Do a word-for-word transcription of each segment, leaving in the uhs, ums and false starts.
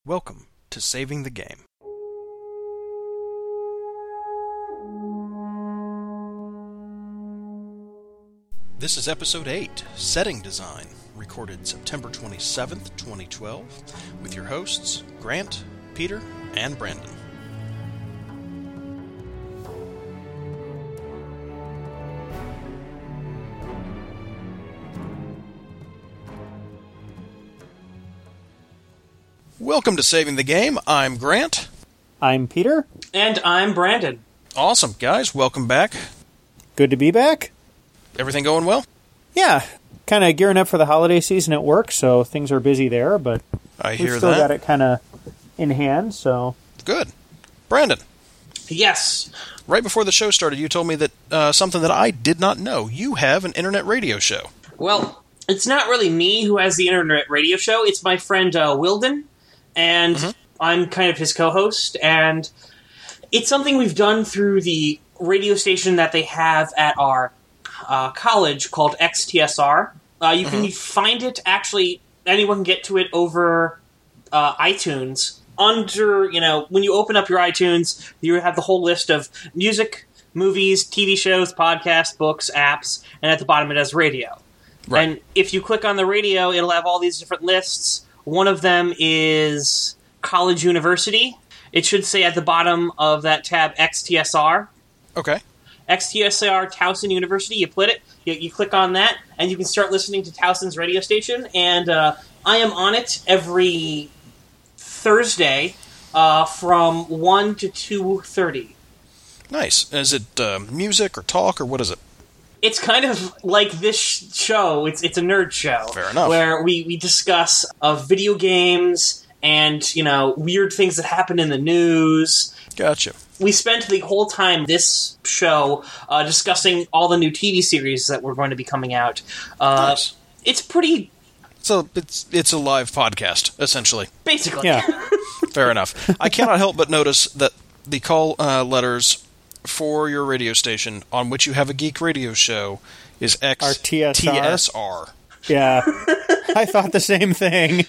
Welcome to Saving the Game. This is Episode eight, Setting Design, recorded September twenty-seventh, twenty twelve, with your hosts, Grant, Peter, and Brandon. Welcome to Saving the Game. I'm Grant. I'm Peter. And I'm Brandon. Awesome, guys. Welcome back. Good to be back. Everything going well? Yeah. Kind of gearing up for the holiday season at work, so things are busy there, but I hear we've still that. got it kind of in hand, so... Good. Brandon. Yes. Right before the show started, you told me that uh, something that I did not know. You have an internet radio show. Well, it's not really me who has the internet radio show. It's my friend uh, Wilden, and mm-hmm. I'm kind of his co-host, and it's something we've done through the radio station that they have at our uh, college called X T S R. Uh, you mm-hmm. can find it, actually, anyone can get to it over uh, iTunes. Under, you know, when you open up your iTunes, you have the whole list of music, movies, T V shows, podcasts, books, apps, and at the bottom it has radio. Right. And if you click on the radio, it'll have all these different lists. One of them is College University. It should say at the bottom of that tab X T S R. Okay. X T S R Towson University. You put it, you, you click on that, and you can start listening to Towson's radio station. And uh, I am on it every Thursday uh, from one to two thirty. Nice. Is it uh, music or talk, or what is it? It's kind of like this show. It's it's a nerd show. Fair enough. Where we, we discuss uh, video games and, you know, weird things that happen in the news. Gotcha. We spent the whole time this show uh, discussing all the new T V series that were going to be coming out. Uh, nice. It's pretty... So it's it's a live podcast, essentially. Basically. Yeah. Fair enough. I cannot help but notice that the call uh, letters for your radio station on which you have a geek radio show is X T S R. Yeah. I thought the same thing.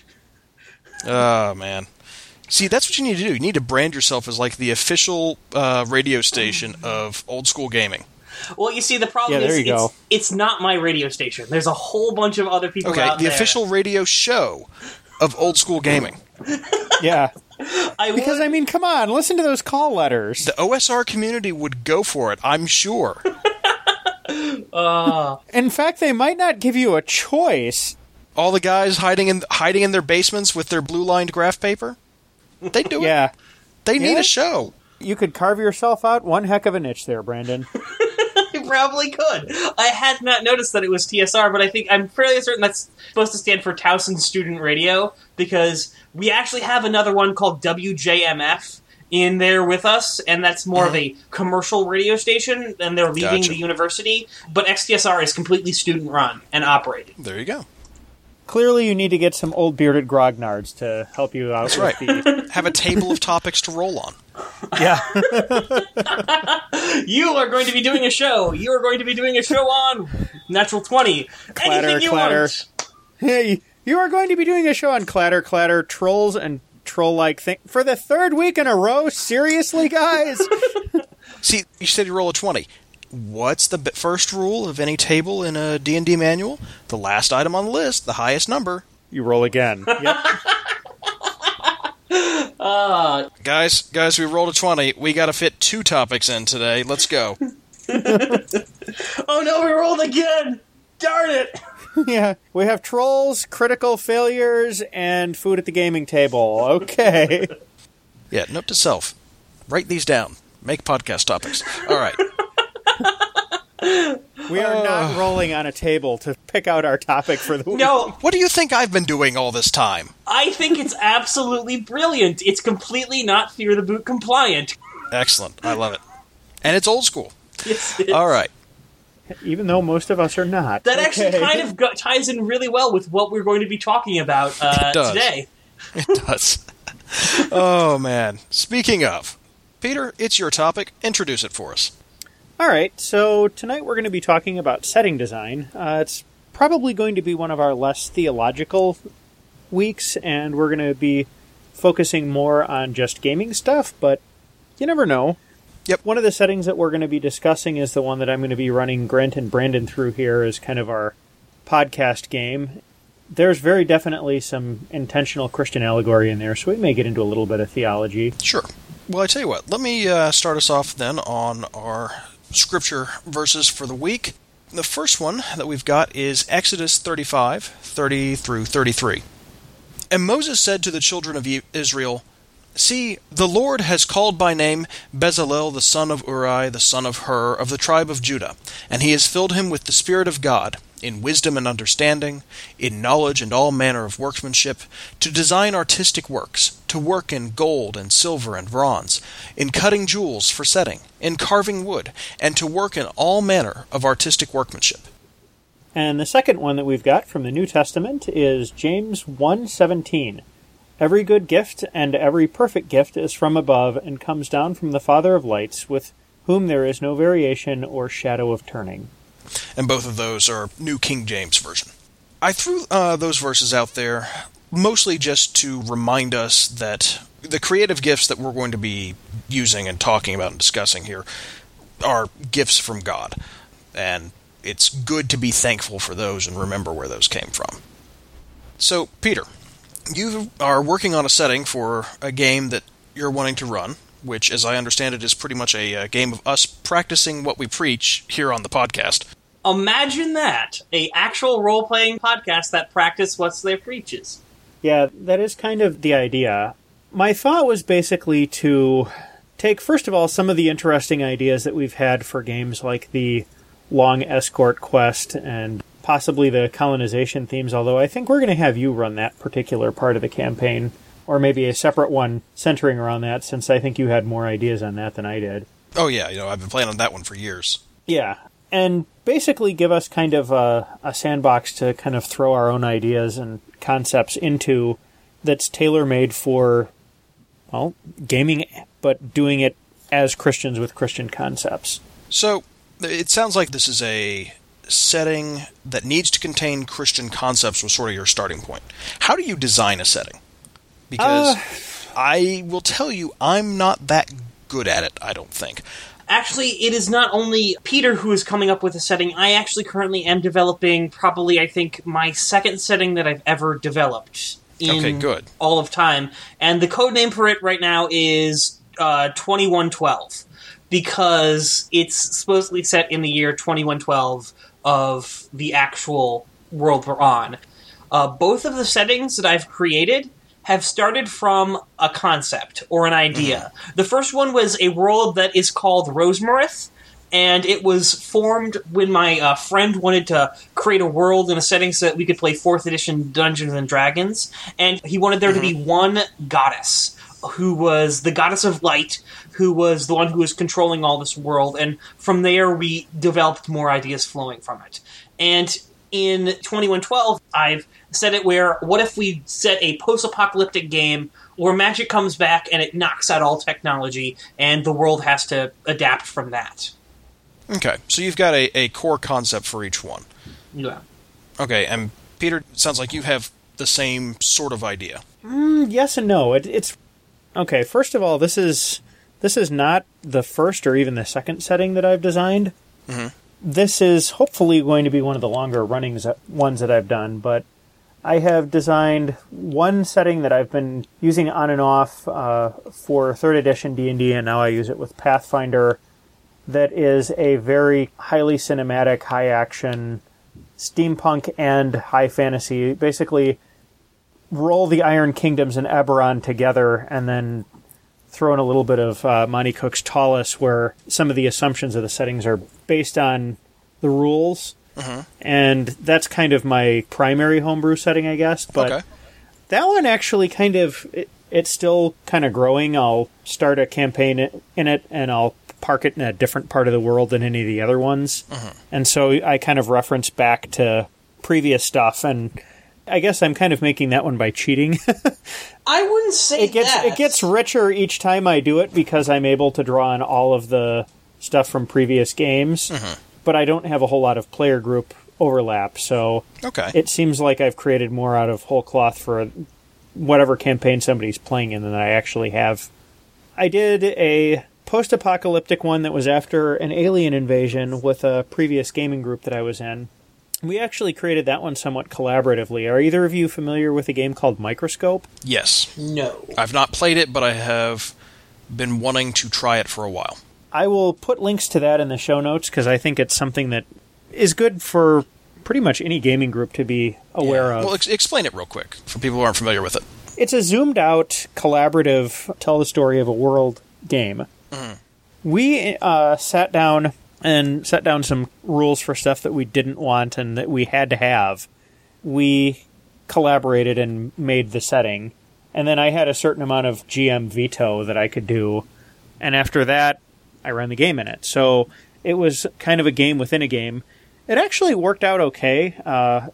Oh, man. See, that's what you need to do. You need to brand yourself as like the official uh, radio station of old school gaming. Well, you see, the problem yeah, is it's, go. it's not my radio station. There's a whole bunch of other people okay, out the there. official radio show of old school gaming. Yeah. I because, would... I mean, come on, listen to those call letters. The O S R community would go for it, I'm sure. uh... In fact, they might not give you a choice. All the guys hiding in hiding in their basements with their blue-lined graph paper? They do it. Yeah. They need yeah. a show. You could carve yourself out one heck of a niche there, Brandon. I probably could. I had not noticed that it was T S R, but I think I'm fairly certain that's supposed to stand for Towson Student Radio, because we actually have another one called W J M F in there with us, and that's more mm-hmm. of a commercial radio station, and they're leaving gotcha. the university. But X T S R is completely student-run and operated. There you go. Clearly, you need to get some old bearded grognards to help you out. That's with right. The... Have a table of topics to roll on. Yeah. You are going to be doing a show. You are going to be doing a show on Natural twenty. Clatter, Anything you clatter. want. Hey, you are going to be doing a show on Clatter, Clatter, Trolls, and Troll-like thing for the third week in a row? Seriously, guys? See, you said you roll a twenty. What's the first rule of any table in a D and D manual? The last item on the list, the highest number. You roll again. Yep. uh, guys, guys, we rolled a twenty. We got to fit two topics in today. Let's go. Oh no, we rolled again! Darn it! Yeah, we have trolls, critical failures, and food at the gaming table. Okay. Yeah, note to self. Write these down. Make podcast topics. All right. We are uh, not rolling on a table to pick out our topic for the week. No. What do you think I've been doing all this time? I think it's absolutely brilliant. It's completely not Fear the Boot compliant. Excellent. I love it. And it's old school. Yes, it is. All right. Even though most of us are not. That okay. actually kind of go- ties in really well with what we're going to be talking about uh, it does. today. It does. Oh, man. Speaking of, Peter, it's your topic. Introduce it for us. All right, so tonight we're going to be talking about setting design. Uh, it's probably going to be one of our less theological weeks, and we're going to be focusing more on just gaming stuff, but you never know. Yep. One of the settings that we're going to be discussing is the one that I'm going to be running Grant and Brandon through here as kind of our podcast game. There's very definitely some intentional Christian allegory in there, so we may get into a little bit of theology. Sure. Well, I tell you what, let me uh, start us off then on our scripture verses for the week. The first one that we've got is Exodus thirty-five, thirty through thirty-three. And Moses said to the children of Israel, "See, the Lord has called by name Bezalel the son of Uri, the son of Hur, of the tribe of Judah, and he has filled him with the Spirit of God, in wisdom and understanding, in knowledge and all manner of workmanship, to design artistic works, to work in gold and silver and bronze, in cutting jewels for setting, in carving wood, and to work in all manner of artistic workmanship." And the second one that we've got from the New Testament is James one seventeen. "Every good gift and every perfect gift is from above and comes down from the Father of lights, with whom there is no variation or shadow of turning." And both of those are New King James Version. I threw uh, those verses out there mostly just to remind us that the creative gifts that we're going to be using and talking about and discussing here are gifts from God. And it's good to be thankful for those and remember where those came from. So, Peter, you are working on a setting for a game that you're wanting to run, which, as I understand it, is pretty much a, a game of us practicing what we preach here on the podcast. Imagine that. A actual role-playing podcast that practice what they preaches. Yeah, that is kind of the idea. My thought was basically to take, first of all, some of the interesting ideas that we've had for games like the Long Escort Quest and possibly the colonization themes, although I think we're going to have you run that particular part of the campaign, or maybe a separate one centering around that, since I think you had more ideas on that than I did. Oh yeah, you know, I've been playing on that one for years. Yeah, and basically give us kind of a, a sandbox to kind of throw our own ideas and concepts into that's tailor-made for, well, gaming, but doing it as Christians with Christian concepts. So, it sounds like this is a setting that needs to contain Christian concepts was sort of your starting point. How do you design a setting? Because uh, I will tell you, I'm not that good at it, I don't think. Actually, it is not only Peter who is coming up with a setting. I actually currently am developing probably, I think, my second setting that I've ever developed in okay, good. all of time. And the code name for it right now is uh, twenty-one twelve, because it's supposedly set in the year twenty-one twelve of the actual world we're on. Uh, both of the settings that I've created have started from a concept or an idea. Mm-hmm. The first one was a world that is called Rosemarith, and it was formed when my uh, friend wanted to create a world in a setting so that we could play fourth edition Dungeons and Dragons, and he wanted there mm-hmm. to be one goddess, who was the goddess of light, who was the one who was controlling all this world, and from there we developed more ideas flowing from it. And in twenty-one twelve, I've set it where, what if we set a post-apocalyptic game where magic comes back and it knocks out all technology, and the world has to adapt from that. Okay, so you've got a, a core concept for each one. Yeah. Okay, and Peter, it sounds like you have the same sort of idea. Mm, yes and no. It, it's... Okay, first of all, this is this is not the first or even the second setting that I've designed. Mm-hmm. This is hopefully going to be one of the longer running ones that I've done, but I have designed one setting that I've been using on and off uh, for third edition D and D, and now I use it with Pathfinder, that is a very highly cinematic, high-action, steampunk and high fantasy. Basically, roll the Iron Kingdoms and Eberron together, and then throw in a little bit of uh, Monty Cook's Tallus, where some of the assumptions of the settings are based on the rules. Mm-hmm. And that's kind of my primary homebrew setting, I guess. But okay. That one actually kind of, it, it's still kind of growing. I'll start a campaign in it, and I'll park it in a different part of the world than any of the other ones. Mm-hmm. And so I kind of reference back to previous stuff, and I guess I'm kind of making that one by cheating. I wouldn't say it gets that. It gets richer each time I do it because I'm able to draw on all of the stuff from previous games, mm-hmm. but I don't have a whole lot of player group overlap, so okay. It seems like I've created more out of whole cloth for whatever campaign somebody's playing in than I actually have. I did a post-apocalyptic one that was after an alien invasion with a previous gaming group that I was in. We actually created that one somewhat collaboratively. Are either of you familiar with a game called Microscope? Yes. No. I've not played it, but I have been wanting to try it for a while. I will put links to that in the show notes because I think it's something that is good for pretty much any gaming group to be aware yeah. of. Well, ex- explain it real quick for people who aren't familiar with it. It's a zoomed-out, collaborative, tell the story of a world game. Mm-hmm. We uh, sat down and set down some rules for stuff that we didn't want and that we had to have. We collaborated and made the setting, and then I had a certain amount of G M veto that I could do, and after that, I ran the game in it. So it was kind of a game within a game. It actually worked out okay. Uh,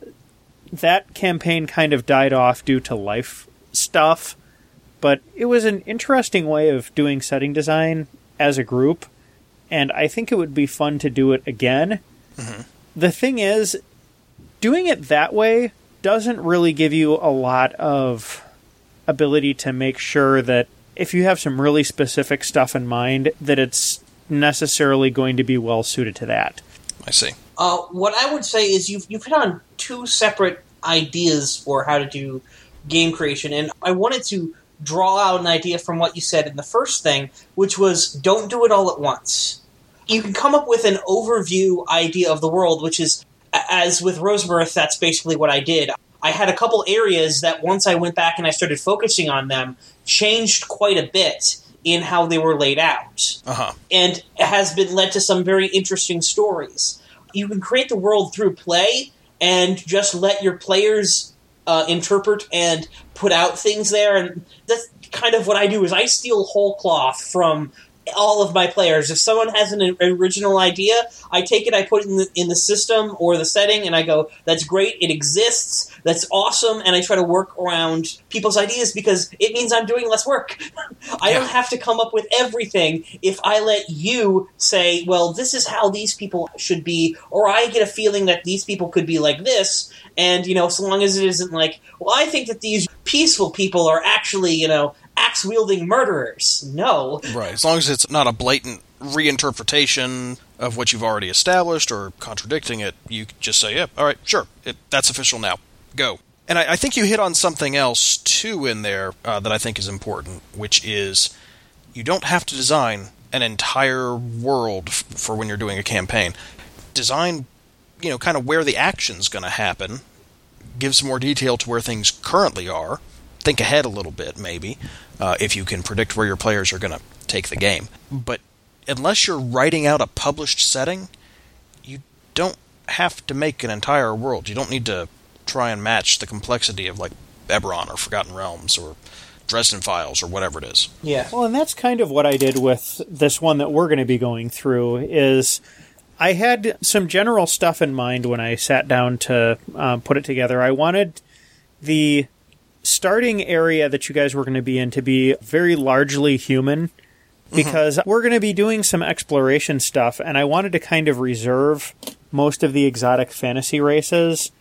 that campaign kind of died off due to life stuff, but it was an interesting way of doing setting design as a group, and I think it would be fun to do it again. Mm-hmm. The thing is, doing it that way doesn't really give you a lot of ability to make sure that if you have some really specific stuff in mind, that it's necessarily going to be well suited to that. I see. Uh, what I would say is you've you've hit on two separate ideas for how to do game creation, and I wanted to draw out an idea from what you said in the first thing, which was don't do it all at once. You can come up with an overview idea of the world, which is, as with Rosemirth, that's basically what I did. I had a couple areas that once I went back and I started focusing on them, changed quite a bit in how they were laid out. Uh-huh. And it has been led to some very interesting stories. You can create the world through play and just let your players uh, interpret and put out things there. And that's kind of what I do is I steal whole cloth from all of my players. If someone has an original idea, I take it, I put it in the, in the system or the setting, and I go, that's great, it exists, that's awesome, and I try to work around people's ideas because it means I'm doing less work. I Yeah. don't have to come up with everything if I let you say, well, this is how these people should be, or I get a feeling that these people could be like this, and, you know, so long as it isn't like, well, I think that these peaceful people are actually, you know, axe-wielding murderers. No. Right. As long as it's not a blatant reinterpretation of what you've already established or contradicting it, you just say, yeah, all right, sure, it, that's official now. Go. And I, I think you hit on something else, too, in there uh, that I think is important, which is you don't have to design an entire world f- for when you're doing a campaign. Design, you know, kind of where the action's going to happen, give some more detail to where things currently are, think ahead a little bit, maybe, uh, if you can predict where your players are going to take the game. But unless you're writing out a published setting, you don't have to make an entire world. You don't need to try and match the complexity of, like, Eberron or Forgotten Realms or Dresden Files or whatever it is. Yeah. Well, and that's kind of what I did with this one that we're going to be going through, is I had some general stuff in mind when I sat down to um, put it together. I wanted the starting area that you guys were going to be in to be very largely human, because mm-hmm. we're going to be doing some exploration stuff, and I wanted to kind of reserve most of the exotic fantasy races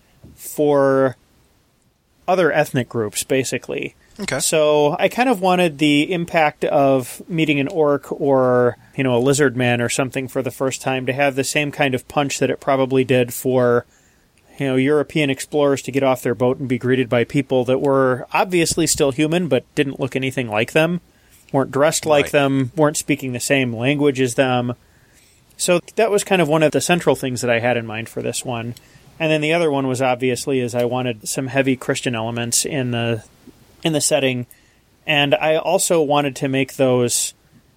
for other ethnic groups, basically. Okay. So I kind of wanted the impact of meeting an orc or, you know, a lizard man or something for the first time to have the same kind of punch that it probably did for, you know, European explorers to get off their boat and be greeted by people that were obviously still human but didn't look anything like them, weren't dressed like right. them, weren't speaking the same language as them. So that was kind of one of the central things that I had in mind for this one. And then the other one was obviously is I wanted some heavy Christian elements in the in the setting, and I also wanted to make those...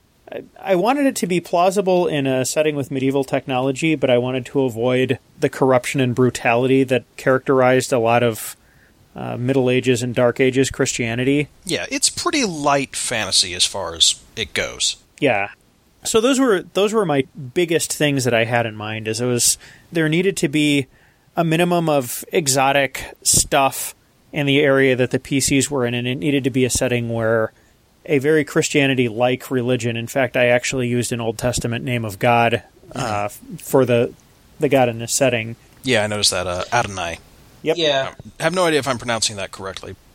I wanted it to be plausible in a setting with medieval technology, but I wanted to avoid the corruption and brutality that characterized a lot of uh, Middle Ages and Dark Ages Christianity. Yeah, it's pretty light fantasy as far as it goes. Yeah. So those were those were my biggest things that I had in mind, is it was there needed to be a minimum of exotic stuff in the area that the P Cs were in, and it needed to be a setting where a very Christianity-like religion. In fact, I actually used an Old Testament name of God uh, for the the God in this setting. Yeah, I noticed that. Uh, Adonai. Yep. Yeah. I have no idea if I'm pronouncing that correctly.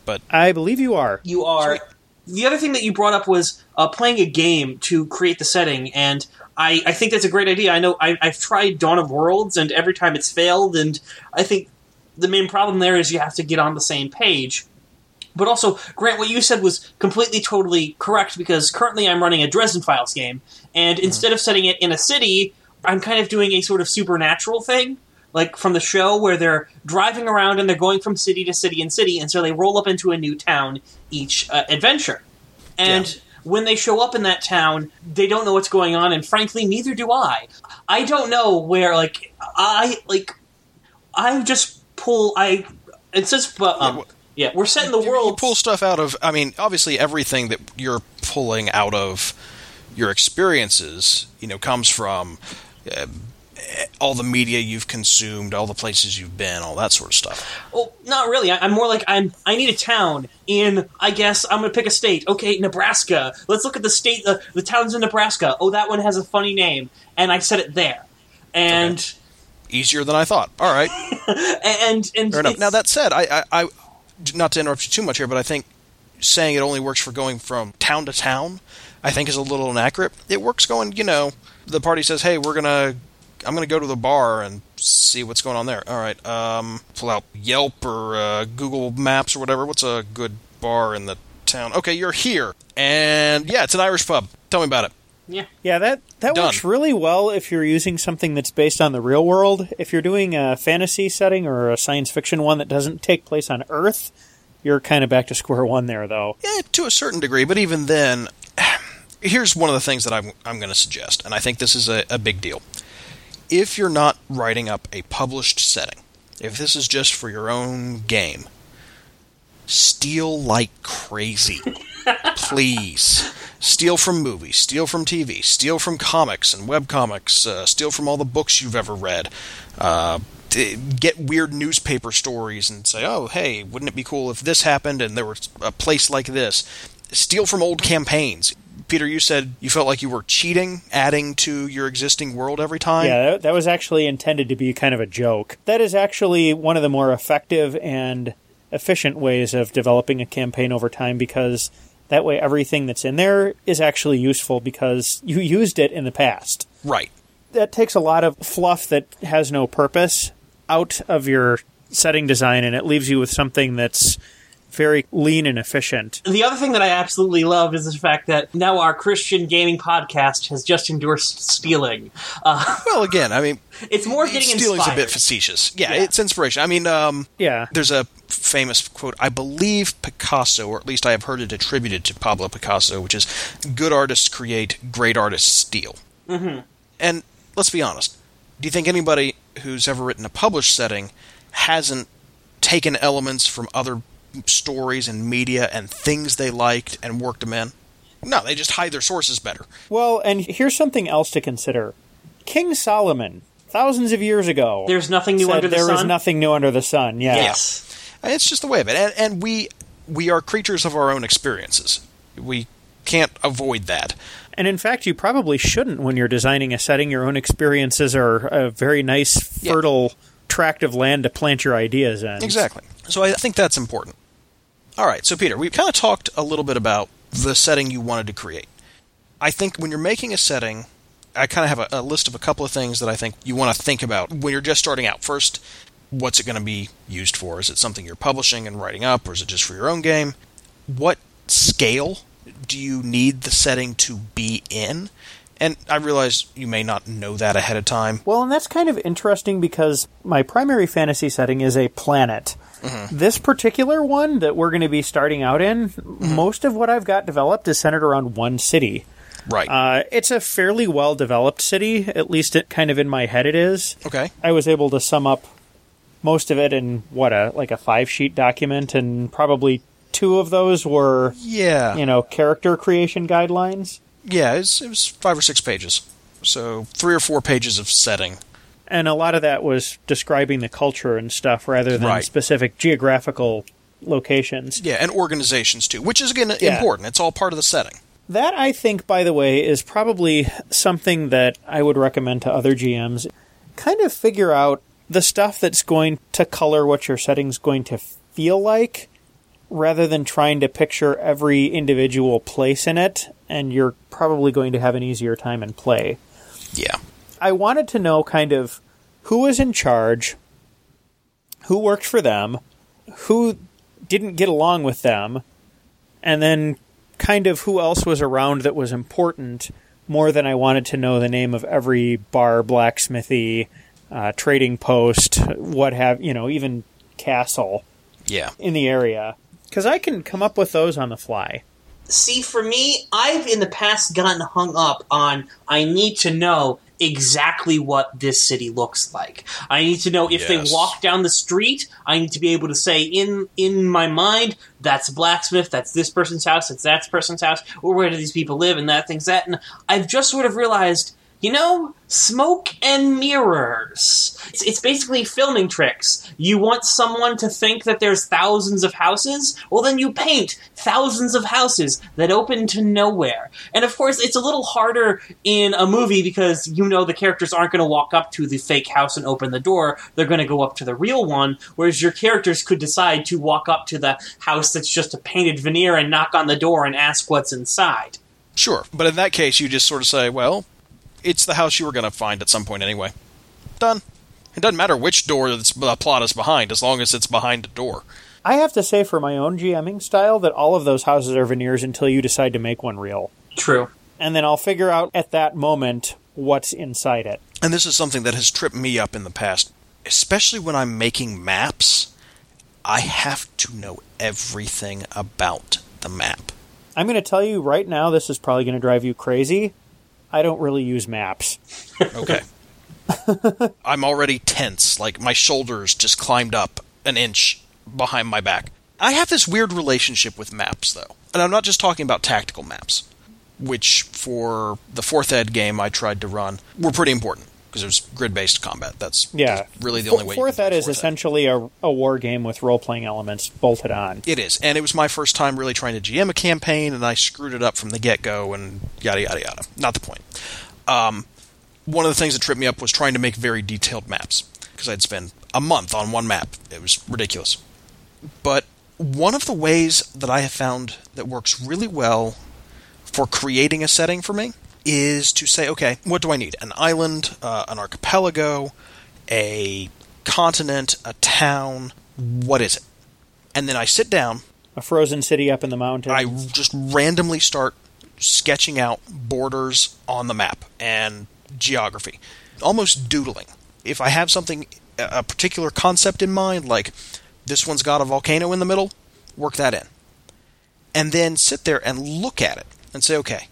but I believe you are. You are. Sweet. The other thing that you brought up was uh, playing a game to create the setting, and I, I think that's a great idea. I know I, I've tried Dawn of Worlds, and every time it's failed, and I think the main problem there is you have to get on the same page. But also, Grant, what you said was completely, totally correct, because currently I'm running a Dresden Files game, and mm-hmm. instead of setting it in a city, I'm kind of doing a sort of supernatural thing, like from the show, where they're driving around and they're going from city to city and city, and so they roll up into a new town each uh, adventure. And yeah. when they show up in that town, they don't know what's going on, and frankly, neither do I. I don't know where, like, I, like, I just pull, I, it says, um, yeah, we're setting the world. You pull stuff out of, I mean, obviously everything that you're pulling out of your experiences, you know, comes from uh, all the media you've consumed, all the places you've been, all that sort of stuff. Well, not really. I, I'm more like, I'm. I need a town in, I guess, I'm going to pick a state. Okay, Nebraska. Let's look at the state, the, the towns in Nebraska. Oh, that one has a funny name. And I set it there. And... Okay. Easier than I thought. All right. and and Fair enough. Now, that said, I, I, I, not to interrupt you too much here, but I think saying it only works for going from town to town, I think is a little inaccurate. It works going, you know, the party says, hey, we're going to, I'm going to go to the bar and see what's going on there. All right, um, pull out Yelp or uh, Google Maps or whatever. What's a good bar in the town? Okay, you're here. And, yeah, it's an Irish pub. Tell me about it. Yeah, yeah, that, that works really well if you're using something that's based on the real world. If you're doing a fantasy setting or a science fiction one that doesn't take place on Earth, you're kind of back to square one there, though. Yeah, to a certain degree, but even then, here's one of the things that I'm, I'm going to suggest, and I think this is a, a big deal. If you're not writing up a published setting, if this is just for your own game, steal like crazy. Please. Steal from movies, steal from T V, steal from comics and webcomics, uh, steal from all the books you've ever read. Uh, get weird newspaper stories and say, oh, hey, wouldn't it be cool if this happened and there was a place like this? Steal from old campaigns. Peter, you said you felt like you were cheating, adding to your existing world every time? Yeah, that, that was actually intended to be kind of a joke. That is actually one of the more effective and efficient ways of developing a campaign over time, because that way everything that's in there is actually useful because you used it in the past. Right. That takes a lot of fluff that has no purpose out of your setting design, and it leaves you with something that's very lean and efficient. The other thing that I absolutely love is the fact that now our Christian gaming podcast has just endorsed stealing. Uh, well, again, I mean... It's more getting inspired. Stealing's a bit facetious. Yeah, yeah, it's inspiration. I mean, um, yeah. there's a famous quote, I believe Picasso, or at least I have heard it attributed to Pablo Picasso, which is, good artists create, great artists steal. Mm-hmm. And let's be honest, do you think anybody who's ever written a published setting hasn't taken elements from other stories and media and things they liked and worked them in? No, they just hide their sources better. Well, and here's something else to consider. King Solomon, thousands of years ago, there's nothing new under the there sun. There is nothing new under the sun. Yeah. Yes. It's just the way of it. And, and we we are creatures of our own experiences. We can't avoid that. And in fact, you probably shouldn't when you're designing a setting. Your own experiences are a very nice, fertile yeah. tract of land to plant your ideas in. Exactly. So I think that's important. All right, so Peter, we've kind of talked a little bit about the setting you wanted to create. I think when you're making a setting, I kind of have a, a list of a couple of things that I think you want to think about when you're just starting out. First, what's it going to be used for? Is it something you're publishing and writing up, or is it just for your own game? What scale do you need the setting to be in? And I realize you may not know that ahead of time. Well, and that's kind of interesting because my primary fantasy setting is a planet. Mm-hmm. This particular one that we're going to be starting out in, mm-hmm. most of what I've got developed is centered around one city. Right. Uh, it's a fairly well-developed city, at least it kind of in my head it is. Okay. I was able to sum up most of it in, what, a like a five-sheet document, and probably two of those were, yeah. you know, character creation guidelines. Yeah, it was, it was five or six pages. So three or four pages of setting. And a lot of that was describing the culture and stuff rather than right. specific geographical locations. Yeah, and organizations too, which is, again, yeah. important. It's all part of the setting. That, I think, by the way, is probably something that I would recommend to other G Ms. Kind of figure out the stuff that's going to color what your setting's going to feel like rather than trying to picture every individual place in it, and you're probably going to have an easier time in play. Yeah. I wanted to know kind of who was in charge, who worked for them, who didn't get along with them, and then kind of who else was around that was important, more than I wanted to know the name of every bar, blacksmithy, uh, trading post, what have, you know, even castle Yeah. in the area. Because I can come up with those on the fly. See, for me, I've in the past gotten hung up on I need to know exactly what this city looks like. I need to know if Yes. they walk down the street, I need to be able to say in in my mind, that's a blacksmith, that's this person's house, that's that person's house, or where do these people live, and that thing's that. And I've just sort of realized, you know, smoke and mirrors. It's, it's basically filming tricks. You want someone to think that there's thousands of houses? Well, then you paint thousands of houses that open to nowhere. And of course, it's a little harder in a movie because you know the characters aren't going to walk up to the fake house and open the door. They're going to go up to the real one, whereas your characters could decide to walk up to the house that's just a painted veneer and knock on the door and ask what's inside. Sure. But in that case, you just sort of say, well, it's the house you were going to find at some point anyway. Done. It doesn't matter which door the plot is behind, as long as it's behind a door. I have to say, for my own GMing style, that all of those houses are veneers until you decide to make one real. True. And then I'll figure out at that moment what's inside it. And this is something that has tripped me up in the past, especially when I'm making maps. I have to know everything about the map. I'm going to tell you right now, this is probably going to drive you crazy. I don't really use maps. Okay. I'm already tense. Like, my shoulders just climbed up an inch behind my back. I have this weird relationship with maps, though. And I'm not just talking about tactical maps, which, for the fourth ed game I tried to run, were pretty important, because it was grid-based combat. That's Yeah. really the only way you Fourth can Ed play is Fourth Ed. essentially a, a war game with role-playing elements bolted on. It is, and it was my first time really trying to G M a campaign, and I screwed it up from the get-go, and yada, yada, yada. Not the point. Um, one of the things that tripped me up was trying to make very detailed maps, because I'd spend a month on one map. It was ridiculous. But one of the ways that I have found that works really well for creating a setting for me is to say, okay, what do I need? An island, uh, an archipelago, a continent, a town, what is it? And then I sit down, A frozen city up in the mountains. I just randomly start sketching out borders on the map and geography, almost doodling. If I have something, a particular concept in mind, like this one's got a volcano in the middle, work that in. And then sit there and look at it and say, okay,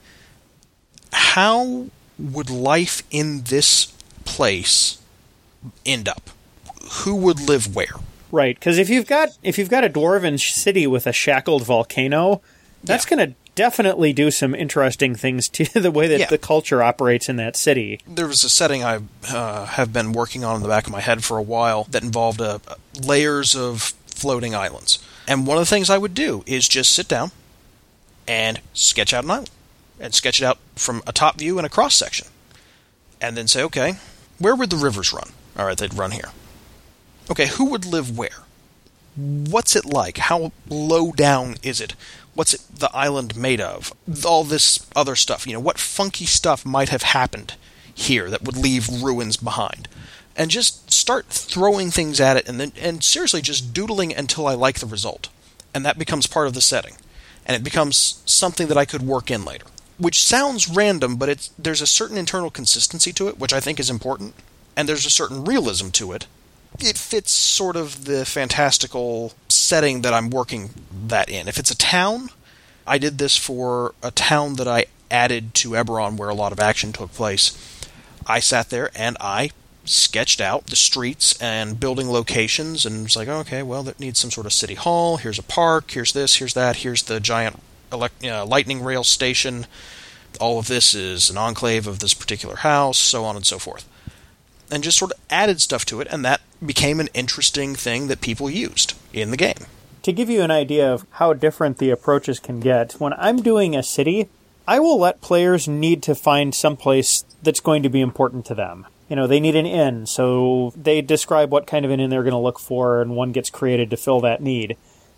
how would life in this place end up? Who would live where? Right, because if you've got if you've got a dwarven city with a shackled volcano, that's Yeah. going to definitely do some interesting things to the way that Yeah. the culture operates in that city. There was a setting I uh, have been working on in the back of my head for a while that involved uh, layers of floating islands. And one of the things I would do is just sit down and sketch out an island. And sketch it out from a top view and a cross section. And then say, okay, where would the rivers run? All right, they'd run here. Okay, who would live where? What's it like? How low down is it? What's it, the island made of? All this other stuff. You know, what funky stuff might have happened here that would leave ruins behind? And just start throwing things at it, and then and seriously just doodling until I like the result. And that becomes part of the setting. And it becomes something that I could work in later. Which sounds random, but it's there's a certain internal consistency to it, which I think is important. And there's a certain realism to it. It fits sort of the fantastical setting that I'm working that in. If it's a town, I did this for a town that I added to Eberron where a lot of action took place. I sat there and I sketched out the streets and building locations and was like, okay, well, that needs some sort of city hall. Here's a park. Here's this. Here's that. Here's the giant elect- uh, lightning rail station. All of this is an enclave of this particular house, so on and so forth. And just sort of added stuff to it, and that became an interesting thing that people used in the game. To give you an idea of how different the approaches can get, when I'm doing a city, I will let players need to find someplace that's going to be important to them. You know, they need an inn, so they describe what kind of an inn they're going to look for, and one gets created to fill that need.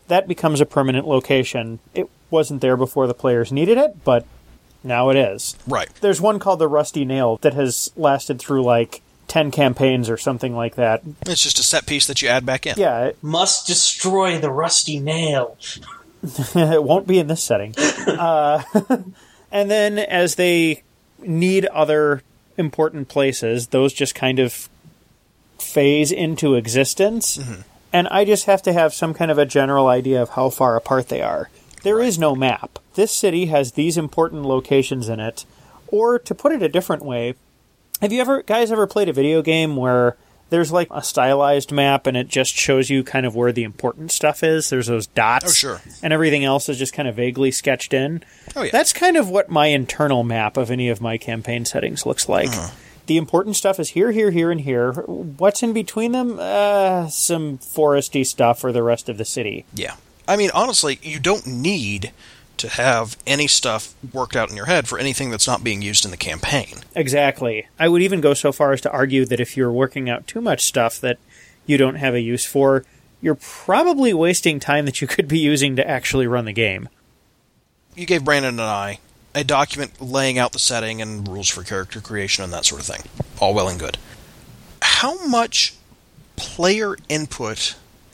that becomes a permanent location. It wasn't there before the players needed it, but now it is. Right. There's one called the Rusty Nail that has lasted through like ten campaigns or something like that. It's just a set piece that you add back in. Yeah. It, Must destroy the Rusty Nail. it won't be in this setting. uh, and then as they need other important places, those just kind of phase into existence. Mm-hmm. And I just have to have some kind of a general idea of how far apart they are. There right. is no map. This city has these important locations in it. Or, to put it a different way, have you ever guys ever played a video game where there's like a stylized map and it just shows you kind of where the important stuff is? There's those dots. Oh, sure. And everything else is just kind of vaguely sketched in. Oh, yeah. That's kind of what my internal map of any of my campaign settings looks like. Uh-huh. The important stuff is here, here, here, and here. What's in between them? Uh, some foresty stuff for the rest of the city. Yeah. I mean, honestly, you don't need to have any stuff worked out in your head for anything that's not being used in the campaign. Exactly. I would even go so far as to argue that if you're working out too much stuff that you don't have a use for, you're probably wasting time that you could be using to actually run the game. You gave Brandon and I a document laying out the setting and rules for character creation and that sort of thing. All well and good. How much player input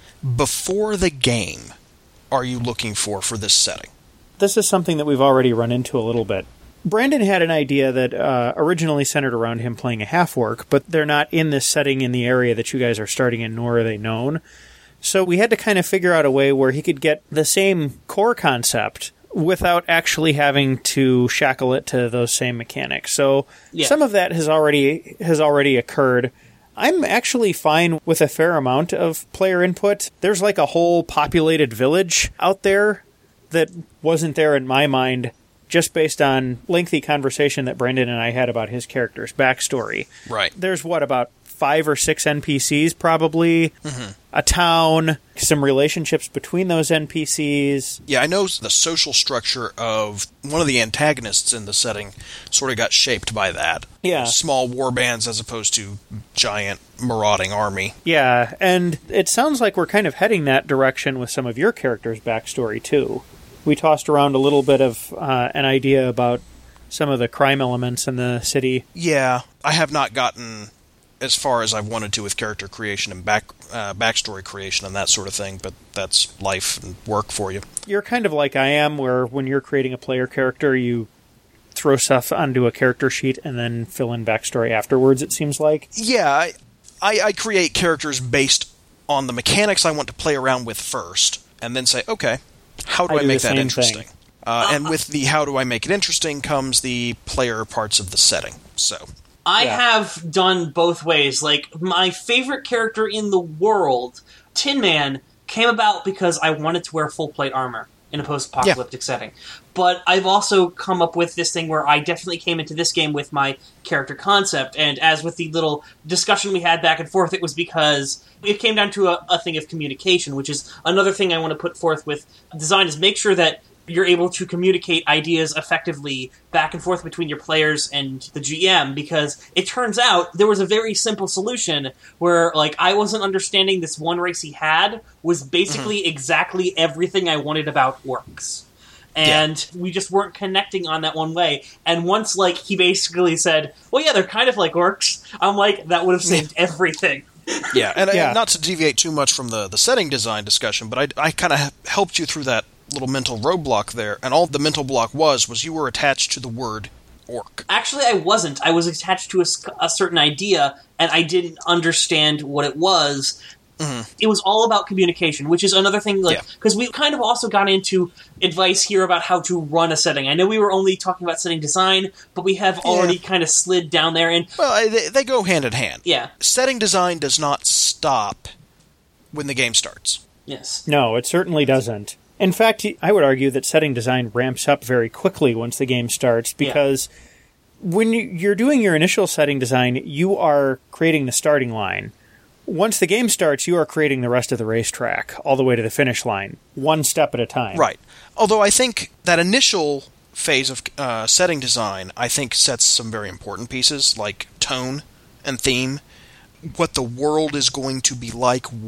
before the game are you looking for for this setting? This is something that we've already run into a little bit. Brandon had an idea that uh, originally centered around him playing a half-orc, but they're not in this setting in the area that you guys are starting in, nor are they known. So we had to kind of figure out a way where he could get the same core concept without actually having to shackle it to those same mechanics. So yeah. Some of that has already has already occurred. I'm actually fine with a fair amount of player input. There's like a whole populated village out there that wasn't there in my mind just based on lengthy conversation that Brandon and I had about his character's backstory. Right. There's, what, about five or six N P Cs probably, mm-hmm. a town, some relationships between those N P Cs. Yeah, I know the social structure of one of the antagonists in the setting sort of got shaped by that. Yeah. Small war bands as opposed to giant marauding army. Yeah, and it sounds like we're kind of heading that direction with some of your character's backstory, too. We tossed around a little bit of uh, an idea about some of the crime elements in the city. Yeah, I have not gotten as far as I've wanted to with character creation and back uh, backstory creation and that sort of thing, but that's life and work for you. You're kind of like I am, where when you're creating a player character, you throw stuff onto a character sheet and then fill in backstory afterwards, it seems like. Yeah, I, I, I create characters based on the mechanics I want to play around with first, and then say, okay, how do I, I do make that interesting? Uh, and with the how do I make it interesting comes the player parts of the setting. So I yeah. have done both ways. Like, my favorite character in the world, Tin Man, came about because I wanted to wear full plate armor in a post-apocalyptic yeah. setting. But I've also come up with this thing where I definitely came into this game with my character concept, and as with the little discussion we had back and forth, it was because it came down to a, a thing of communication, which is another thing I want to put forth with design, is make sure that you're able to communicate ideas effectively back and forth between your players and the G M, because it turns out there was a very simple solution where, like, I wasn't understanding this one race he had was basically mm-hmm. exactly everything I wanted about orcs. And yeah. we just weren't connecting on that one way. And once, like, he basically said, well, yeah, they're kind of like orcs, I'm like, that would have saved everything. Yeah, and yeah. Uh, not to deviate too much from the, the setting design discussion, but I, I kind of helped you through that little mental roadblock there, and all the mental block was, was you were attached to the word orc. Actually, I wasn't. I was attached to a, a certain idea, and I didn't understand what it was. Mm-hmm. It was all about communication, which is another thing, like, because yeah. we kind of also got into advice here about how to run a setting. I know we were only talking about setting design, but we have already yeah. kind of slid down there. And well, they, they go hand in hand. Yeah. Setting design does not stop when the game starts. Yes. No, it certainly doesn't. In fact, I would argue that setting design ramps up very quickly once the game starts, because yeah. when you're doing your initial setting design, you are creating the starting line. Once the game starts, you are creating the rest of the racetrack, all the way to the finish line, one step at a time. Right. Although I think that initial phase of uh, setting design, I think, sets some very important pieces, like tone and theme, what the world is going to be like, what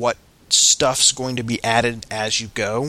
stuff's going to be added as you go.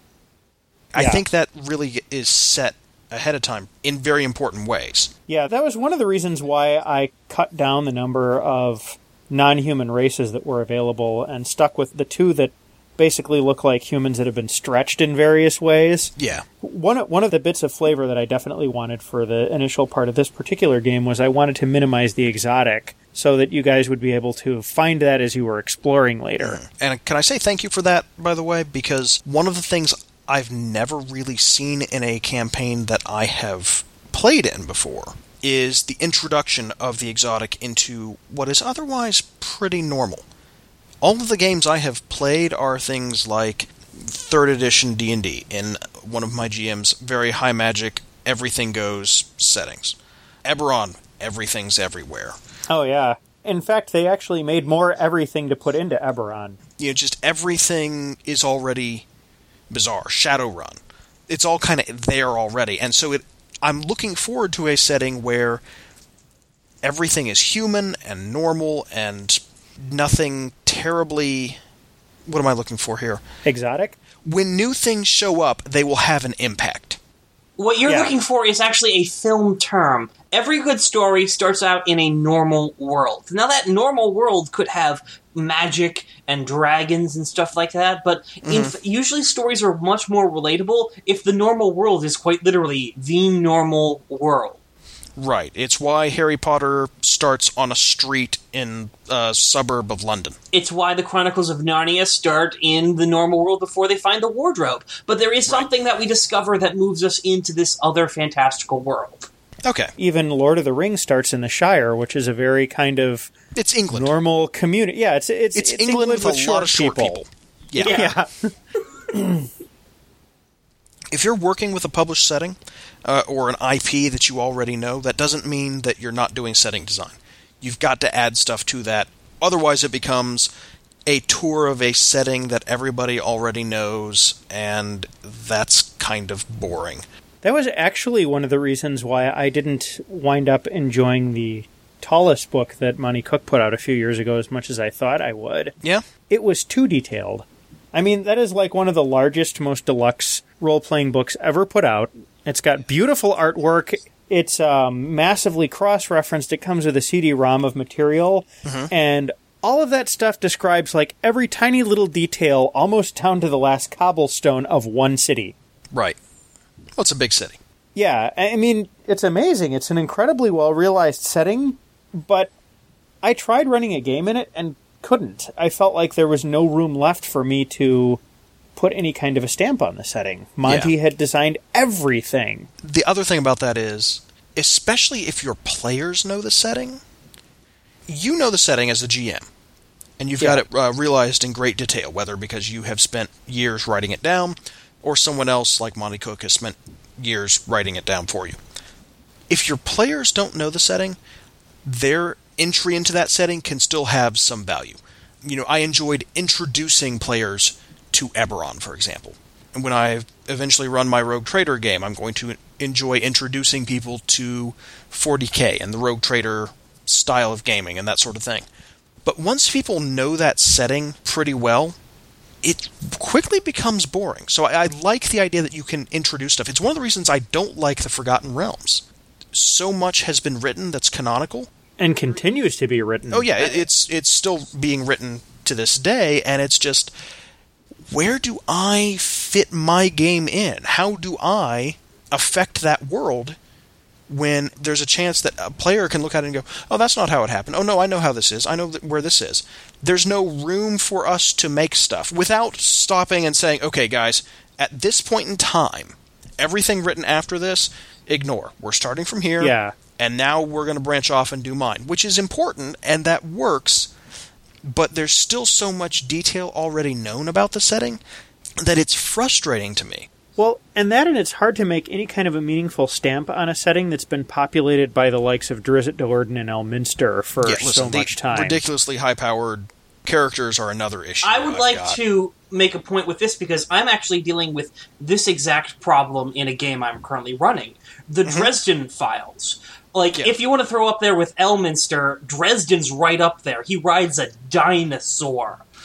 I Yeah. think that really is set ahead of time in very important ways. Yeah, that was one of the reasons why I cut down the number of non-human races that were available and stuck with the two that basically look like humans that have been stretched in various ways. Yeah. One one of the bits of flavor that I definitely wanted for the initial part of this particular game was I wanted to minimize the exotic so that you guys would be able to find that as you were exploring later. And can I say thank you for that, by the way? Because one of the things I've never really seen in a campaign that I have played in before is the introduction of the exotic into what is otherwise pretty normal. All of the games I have played are things like third edition D and D in one of my G M's very high magic, everything goes settings. Eberron, everything's everywhere. Oh, yeah. In fact, they actually made more everything to put into Eberron. You know, just everything is already bizarre. Shadowrun. It's all kind of there already. And so it, I'm looking forward to a setting where everything is human and normal and nothing terribly... What am I looking for here? Exotic? When new things show up, they will have an impact. What you're Yeah. looking for is actually a film term. Every good story starts out in a normal world. Now, that normal world could have magic and dragons and stuff like that, but in f- usually stories are much more relatable if the normal world is quite literally the normal world. Right. It's why Harry Potter starts on a street in a suburb of London. It's why the Chronicles of Narnia start in the normal world before they find the wardrobe. But there is something that we discover that moves us into this other fantastical world. Okay. Even Lord of the Rings starts in the Shire, which is a very kind of It's England. normal community. Yeah, it's it's, it's, England, with, a lot of short people. Yeah. Yeah. If you're working with a published setting uh, or an I P that you already know, that doesn't mean that you're not doing setting design. You've got to add stuff to that. Otherwise, it becomes a tour of a setting that everybody already knows, and that's kind of boring. That was actually one of the reasons why I didn't wind up enjoying the Tallest book that Monty Cook put out a few years ago as much as I thought I would. Yeah? It was too detailed. I mean, that is like one of the largest, most deluxe role-playing books ever put out. It's got beautiful artwork. It's um, massively cross-referenced. It comes with a C D ROM of material. Mm-hmm. And all of that stuff describes like every tiny little detail, almost down to the last cobblestone of one city. Right. Well, it's a big city. Yeah, I mean, it's amazing. It's an incredibly well-realized setting, but I tried running a game in it and couldn't. I felt like there was no room left for me to put any kind of a stamp on the setting. Monty Yeah. had designed everything. The other thing about that is, especially if your players know the setting, you know the setting as the G M, and you've Yeah. got it uh, realized in great detail, whether because you have spent years writing it down, or someone else like Monty Cook has spent years writing it down for you. If your players don't know the setting, their entry into that setting can still have some value. You know, I enjoyed introducing players to Eberron, for example. And when I eventually run my Rogue Trader game, I'm going to enjoy introducing people to forty K and the Rogue Trader style of gaming and that sort of thing. But once people know that setting pretty well, it quickly becomes boring. So I, I like the idea that you can introduce stuff. It's one of the reasons I don't like the Forgotten Realms. So much has been written that's canonical. And continues to be written. Oh yeah, it, it's it's still being written to this day, and it's just, where do I fit my game in? How do I affect that world when there's a chance that a player can look at it and go, oh, that's not how it happened. Oh, no, I know how this is. I know th- where this is. There's no room for us to make stuff without stopping and saying, okay, guys, at this point in time, everything written after this, ignore. We're starting from here. Yeah. And now we're going to branch off and do mine, which is important, and that works, but there's still so much detail already known about the setting that it's frustrating to me. Well, and that and it's hard to make any kind of a meaningful stamp on a setting that's been populated by the likes of Drizzt Do'Urden and Elminster for Yeah, listen, so the much time. ridiculously high-powered characters are another issue. I would I've like got. to make a point with this because I'm actually dealing with this exact problem in a game I'm currently running. The Mm-hmm. Dresden Files. Like, Yeah. if you want to throw up there with Elminster, Dresden's right up there. He rides a dinosaur.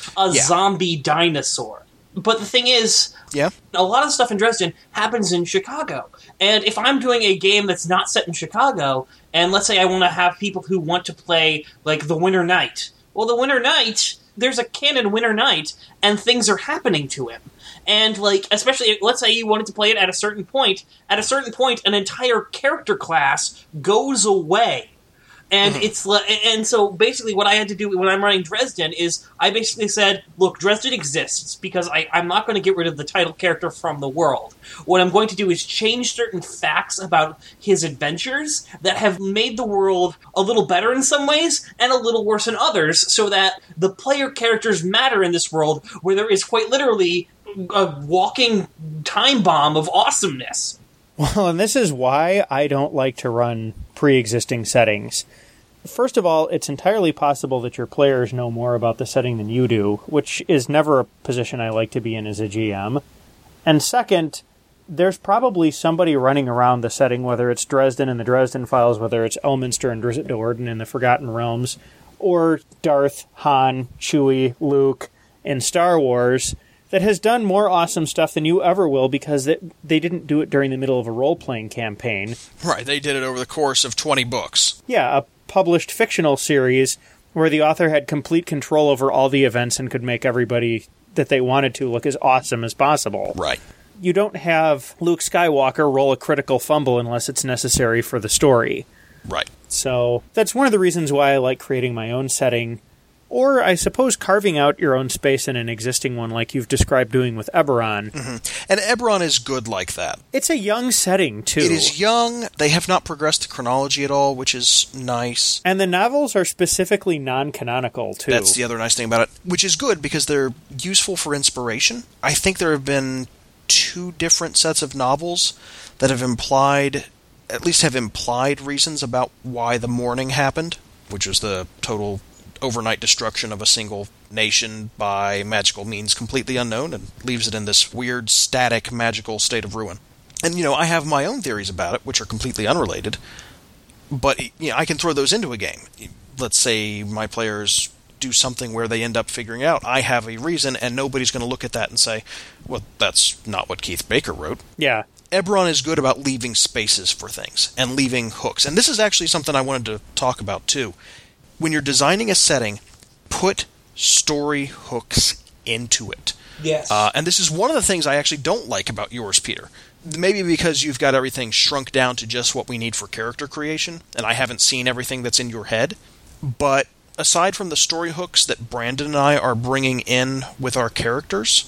a Yeah. zombie dinosaur. But the thing is, Yeah. a lot of the stuff in Dresden happens in Chicago. And if I'm doing a game that's not set in Chicago, and let's say I want to have people who want to play, like, the Winter Knight. Well, the Winter Knight, there's a canon Winter Knight, and things are happening to him. And, like, especially, let's say you wanted to play it at a certain point. At a certain point, an entire character class goes away. And Mm-hmm. it's li- and so basically what I had to do when I'm running Dresden is I basically said, look, Dresden exists because I, I'm not going to get rid of the title character from the world. What I'm going to do is change certain facts about his adventures that have made the world a little better in some ways and a little worse in others, so that the player characters matter in this world where there is quite literally a walking time bomb of awesomeness. Well, and this is why I don't like to run pre-existing settings. First of all, it's entirely possible that your players know more about the setting than you do, which is never a position I like to be in as a G M. And second, there's probably somebody running around the setting, whether it's Dresden in the Dresden Files, whether it's Elminster and Drizzt Do'Urden in the Forgotten Realms, or Darth, Han, Chewie, Luke in Star Wars, that has done more awesome stuff than you ever will because they, they didn't do it during the middle of a role-playing campaign. Right, they did it over the course of twenty books. Yeah, a published fictional series where the author had complete control over all the events and could make everybody that they wanted to look as awesome as possible. Right. You don't have Luke Skywalker roll a critical fumble unless it's necessary for the story. Right. So that's one of the reasons why I like creating my own setting, or I suppose carving out your own space in an existing one like you've described doing with Eberron. Mm-hmm. And Eberron is good like that. It's a young setting, too. It is young. They have not progressed the chronology at all, which is nice. And the novels are specifically non-canonical, too. That's the other nice thing about it, which is good because they're useful for inspiration. I think there have been two different sets of novels that have implied, at least have implied reasons about why the Mourning happened, which was the total overnight destruction of a single nation by magical means completely unknown, and leaves it in this weird, static, magical state of ruin. And, you know, I have my own theories about it, which are completely unrelated, but, you know, I can throw those into a game. Let's say my players do something where they end up figuring out, I have a reason, and nobody's going to look at that and say, well, that's not what Keith Baker wrote. Yeah. Eberron is good about leaving spaces for things, and leaving hooks. And this is actually something I wanted to talk about, too. When you're designing a setting, put story hooks into it. Yes. Uh, and this is one of the things I actually don't like about yours, Peter. Maybe because you've got everything shrunk down to just what we need for character creation, and I haven't seen everything that's in your head. But aside from the story hooks that Brandon and I are bringing in with our characters,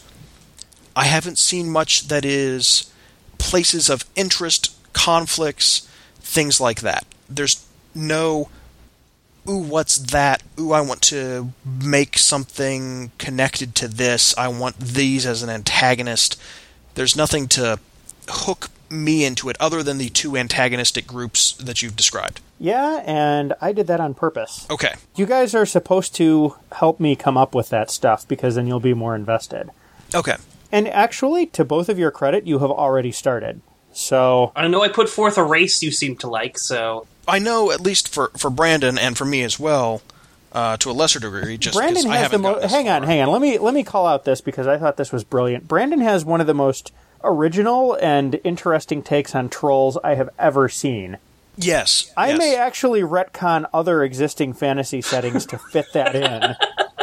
I haven't seen much that is places of interest, conflicts, things like that. There's no, ooh, what's that? Ooh, I want to make something connected to this. I want these as an antagonist. There's nothing to hook me into it other than the two antagonistic groups that you've described. Yeah, and I did that on purpose. Okay. You guys are supposed to help me come up with that stuff because then you'll be more invested. Okay. And actually, to both of your credit, you have already started. So I know I put forth a race you seem to like, so... I know, at least for, for Brandon and for me as well, uh, to a lesser degree, just Brandon because I has the haven't most. gotten this Hang on, far. hang on. Let me let me call out this because I thought this was brilliant. Brandon has one of the most original and interesting takes on trolls I have ever seen. Yes. I yes. may actually retcon other existing fantasy settings to fit that in.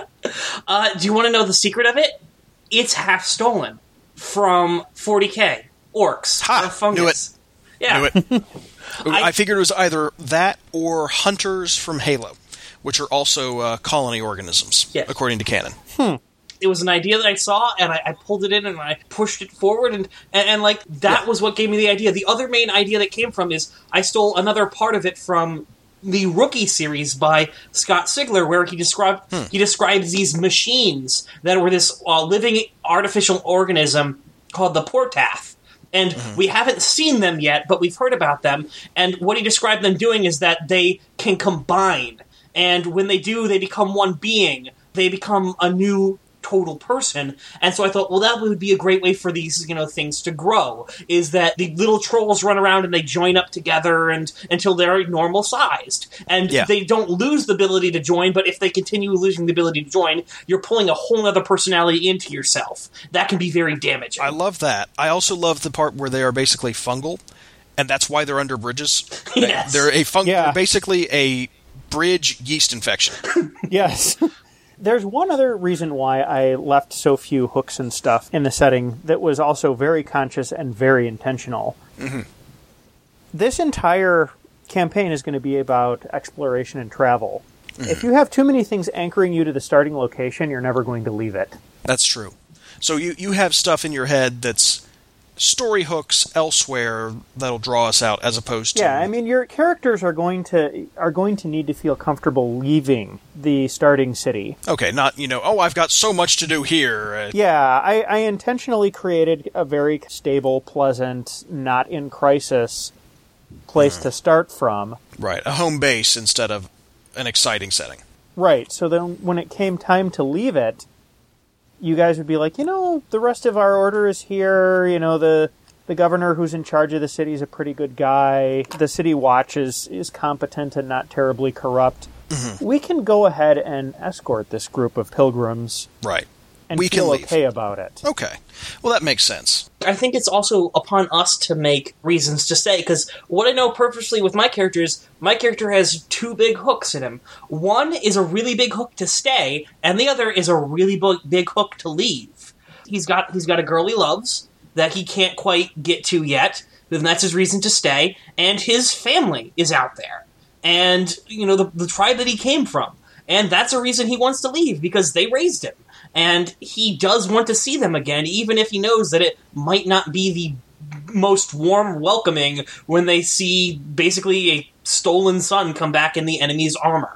Uh, do you want to know the secret of it? It's half stolen from forty K. Orcs. Ha! Or fungus. Knew it. Yeah. Knew it. I, I- figured it was either that or hunters from Halo, which are also uh, colony organisms, Yes. according to canon. It was an idea that I saw, and I, I pulled it in, and I pushed it forward, and, and, and like, that Yeah. was what gave me the idea. The other main idea that came from is I stole another part of it from the Rookie series by Scott Sigler, where he described Hmm. he describes these machines that were this uh, living artificial organism called the Portath. And Mm-hmm. we haven't seen them yet, but we've heard about them. And what he described them doing is that they can combine. And when they do, they become one being. They become a new total person. And so I thought, well, that would be a great way for these, you know, things to grow, is that the little trolls run around and they join up together and until they're normal sized. And Yeah. they don't lose the ability to join, but if they continue losing the ability to join, you're pulling a whole other personality into yourself. That can be very damaging. I love that. I also love the part where they are basically fungal, and that's why they're under bridges. Yes. They're a fung- Yeah. they're basically a bridge yeast infection. Yes. There's one other reason why I left so few hooks and stuff in the setting that was also very conscious and very intentional. Mm-hmm. This entire campaign is going to be about exploration and travel. Mm-hmm. If you have too many things anchoring you to the starting location, you're never going to leave it. That's true. So you, you have stuff in your head that's story hooks elsewhere that'll draw us out, as opposed to... Yeah, I mean, your characters are going to are going to need to feel comfortable leaving the starting city. Okay, not, you know, oh, I've got so much to do here. Uh, Yeah, I, I intentionally created a very stable, pleasant, not in crisis place mm. to start from. Right, a home base instead of an exciting setting. Right, so then when it came time to leave it, you guys would be like, you know, the rest of our order is here, you know, the the governor who's in charge of the city is a pretty good guy, the city watch is, is competent and not terribly corrupt. Mm-hmm. We can go ahead and escort this group of pilgrims. Right. And we feel can leave. okay about it. Okay. Well, that makes sense. I think it's also upon us to make reasons to stay, because what I know purposely with my character is my character has two big hooks in him. One is a really big hook to stay, and the other is a really big, big hook to leave. He's got he's got a girl he loves that he can't quite get to yet, and that's his reason to stay, and his family is out there. And, you know, the, the tribe that he came from. And that's a reason he wants to leave, because they raised him. And he does want to see them again, even if he knows that it might not be the most warm welcoming when they see basically a stolen son come back in the enemy's armor.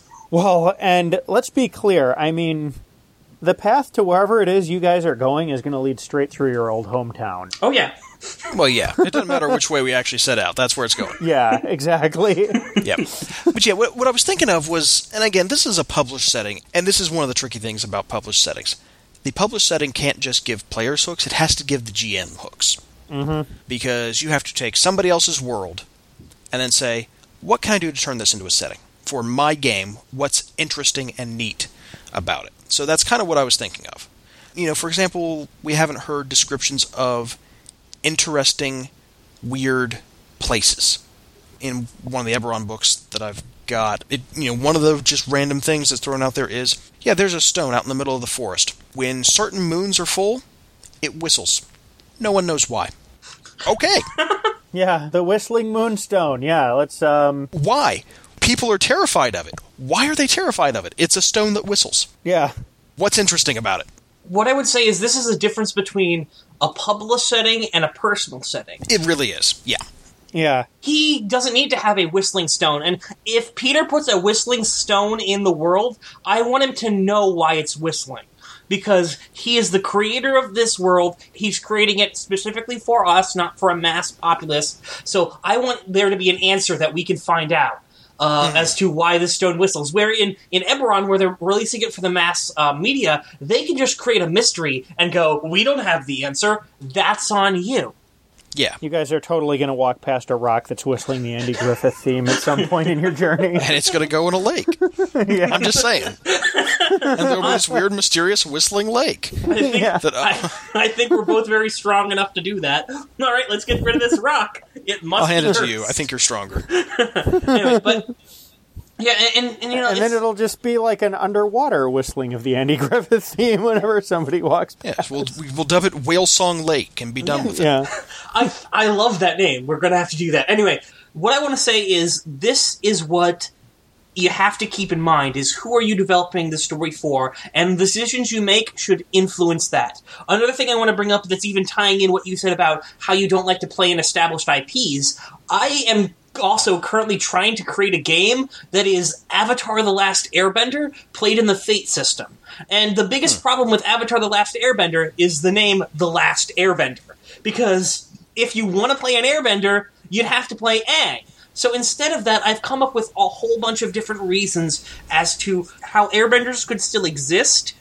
Well, and let's be clear. I mean, the path to wherever it is you guys are going is going to lead straight through your old hometown. Oh, yeah. Well, yeah. It doesn't matter which way we actually set out. That's where it's going. Yeah, exactly. Yep. But yeah, what, what I was thinking of was, and again, this is a published setting, and this is one of the tricky things about published settings. The published setting can't just give players hooks, it has to give the G M hooks. Mm-hmm. Because you have to take somebody else's world and then say, what can I do to turn this into a setting? For my game, what's interesting and neat about it? So that's kind of what I was thinking of. You know, for example, we haven't heard descriptions of interesting, weird places. In one of the Eberron books that I've got, it, you know, one of the just random things that's thrown out there is, yeah, there's a stone out in the middle of the forest. When certain moons are full, it whistles. No one knows why. Okay. Yeah, the Whistling Moonstone. Yeah, let's, um... Why? People are terrified of it. Why are they terrified of it? It's a stone that whistles. Yeah. What's interesting about it? What I would say is this is a difference between a published setting and a personal setting. It really is, yeah. Yeah. He doesn't need to have a whistling stone, and if Peter puts a whistling stone in the world, I want him to know why it's whistling. Because he is the creator of this world, he's creating it specifically for us, not for a mass populace, so I want there to be an answer that we can find out. Uh, mm. As to why this stone whistles. Where in, in Eberron, where they're releasing it for the mass uh, media, they can just create a mystery and go, we don't have the answer, that's on you. Yeah. You guys are totally going to walk past a rock that's whistling the Andy Griffith theme at some point in your journey. And it's going to go in a lake. Yeah. I'm just saying. And there'll be this weird, mysterious whistling lake. I think, yeah. that, uh, I, I think we're both very strong enough to do that. All right, let's get rid of this rock. It must I'll hand it hurt. to you. I think you're stronger. Anyway, but... Yeah, and, and, and you know, and then it'll just be like an underwater whistling of the Andy Griffith theme whenever somebody walks past. Yes, we'll we'll dub it Whale Song Lake and be done with it. Yeah, I I love that name. We're gonna have to do that anyway. What I want to say is this is what you have to keep in mind: is who are you developing the story for, and the decisions you make should influence that. Another thing I want to bring up that's even tying in what you said about how you don't like to play in established I Ps. I am also currently trying to create a game that is Avatar: The Last Airbender played in the Fate system. And the biggest hmm. problem with Avatar: The Last Airbender is the name The Last Airbender. Because if you want to play an airbender, you'd have to play Aang. So instead of that, I've come up with a whole bunch of different reasons as to how airbenders could still exist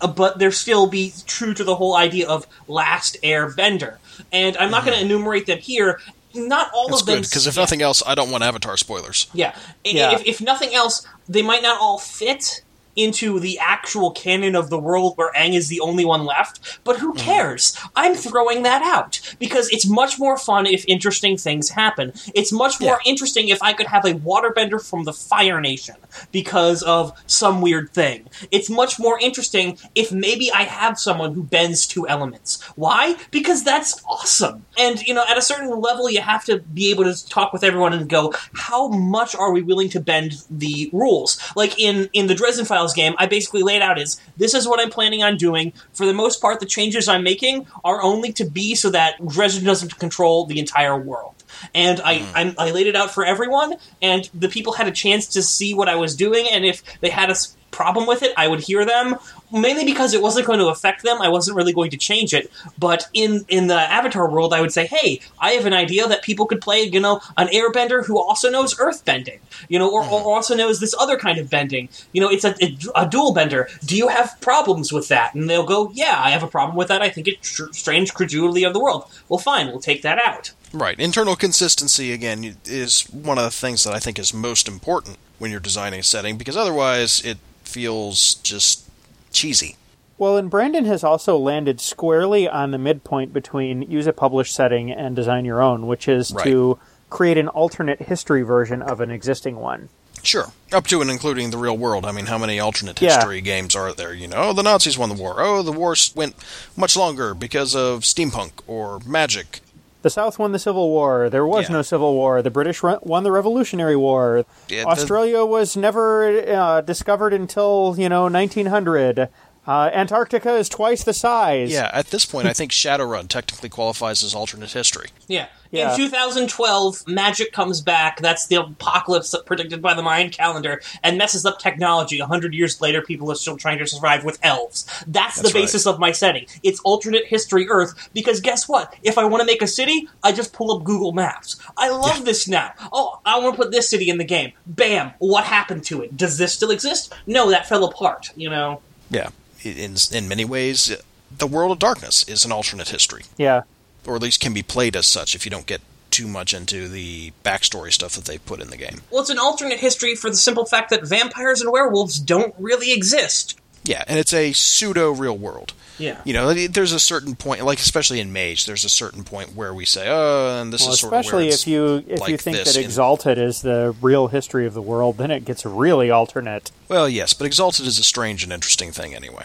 uh, but there still be true to the whole idea of Last Airbender. And I'm not mm-hmm. going to enumerate them here. Not all That's of them... good, because if yeah. nothing else, I don't want Avatar spoilers. Yeah. yeah. If, if nothing else, they might not all fit into the actual canon of the world where Aang is the only one left, but who cares? Mm. I'm throwing that out, because it's much more fun if interesting things happen. It's much more yeah. interesting if I could have a waterbender from the Fire Nation because of some weird thing. It's much more interesting if maybe I have someone who bends two elements. Why? Because that's awesome. And, you know, at a certain level, you have to be able to talk with everyone and go, how much are we willing to bend the rules? Like in, in the Dresden Files game, I basically laid out is, this is what I'm planning on doing. For the most part, the changes I'm making are only to be so that Dresden doesn't control the entire world. And I, mm. I, I laid it out for everyone, and the people had a chance to see what I was doing, and if they had a problem with it, I would hear them, mainly because it wasn't going to affect them. I wasn't really going to change it. But in, in the Avatar world, I would say, hey, I have an idea that people could play, you know, an airbender who also knows earth bending, you know, or, or also knows this other kind of bending. You know, it's a, a, a dual bender. Do you have problems with that? And they'll go, yeah, I have a problem with that. I think it's tr- strange credulity of the world. Well, fine, we'll take that out. Right. Internal consistency, again, is one of the things that I think is most important when you're designing a setting, because otherwise it feels just cheesy. Well, and Brandon has also landed squarely on the midpoint between use a published setting and design your own, which is right. to create an alternate history version of an existing one. Sure. Up to and including the real world. I mean, how many alternate history yeah. games are there? You know, oh, the Nazis won the war. Oh, the war went much longer because of steampunk or magic. The South won the Civil War. There was yeah. no Civil War. The British re- won the Revolutionary War. Yeah, Australia the... was never uh, discovered until, you know, nineteen hundred. Uh, Antarctica is twice the size. Yeah, at this point, I think Shadowrun technically qualifies as alternate history. Yeah. yeah. In two thousand twelve, magic comes back. That's the apocalypse predicted by the Mayan calendar, and messes up technology. A hundred years later, people are still trying to survive with elves. That's, That's the basis right. of my setting. It's alternate history Earth, because guess what? If I want to make a city, I just pull up Google Maps. I love yeah. this now. Oh, I want to put this city in the game. Bam! What happened to it? Does this still exist? No, that fell apart, you know? Yeah. In in many ways, the World of Darkness is an alternate history. Yeah. Or at least can be played as such if you don't get too much into the backstory stuff that they put in the game. Well, it's an alternate history for the simple fact that vampires and werewolves don't really exist. Yeah, and it's a pseudo-real world. Yeah. You know, there's a certain point, like especially in Mage, there's a certain point where we say, oh, and this well, is sort of especially where if you if like you think this that Exalted in... is the real history of the world, then it gets really alternate. Well, yes, but Exalted is a strange and interesting thing anyway.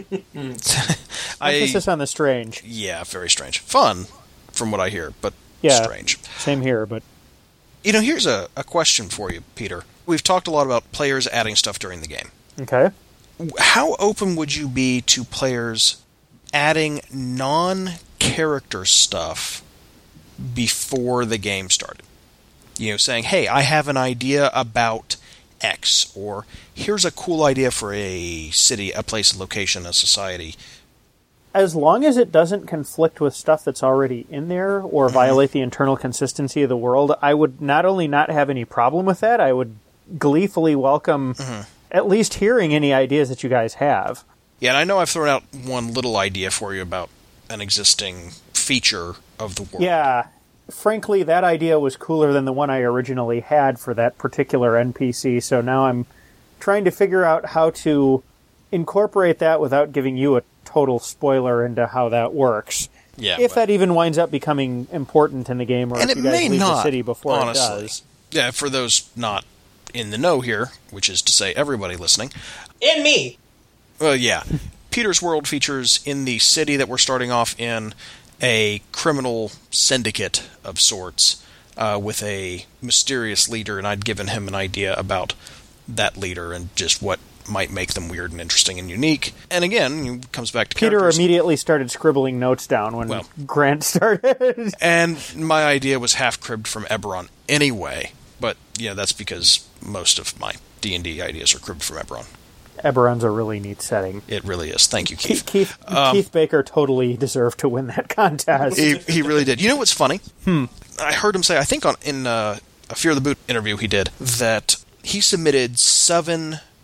I, Emphasis on the strange. Yeah, very strange. Fun, from what I hear, but yeah, strange. Same here, but... You know, here's a, a question for you, Peter. We've talked a lot about players adding stuff during the game. Okay. How open would you be to players adding non-character stuff before the game started? You know, saying, hey, I have an idea about X, or here's a cool idea for a city, a place, a location, a society. As long as it doesn't conflict with stuff that's already in there or mm-hmm. violate the internal consistency of the world, I would not only not have any problem with that, I would gleefully welcome mm-hmm. at least hearing any ideas that you guys have. Yeah, and I know I've thrown out one little idea for you about an existing feature of the world. Yeah. Frankly, that idea was cooler than the one I originally had for that particular N P C, so now I'm trying to figure out how to incorporate that without giving you a total spoiler into how that works. Yeah, if but... that even winds up becoming important in the game, or and if it you guys may leave not, the city before honestly. it does. Yeah, for those not in the know here, which is to say everybody listening. And me! Well, yeah. Peter's world features in the city that we're starting off in a criminal syndicate of sorts uh, with a mysterious leader, and I'd given him an idea about that leader and just what might make them weird and interesting and unique. And again, it comes back to Peter characters. Immediately started scribbling notes down when well, Grant started. And my idea was half-cribbed from Eberron anyway, but you know, that's because most of my D and D ideas are cribbed from Eberron. Eberron's a really neat setting. It really is. Thank you, Keith. Keith, um, Keith Baker totally deserved to win that contest. He, he really did. You know what's funny? Hmm. I heard him say, I think on in uh, a Fear the Boot interview he did, that he submitted seven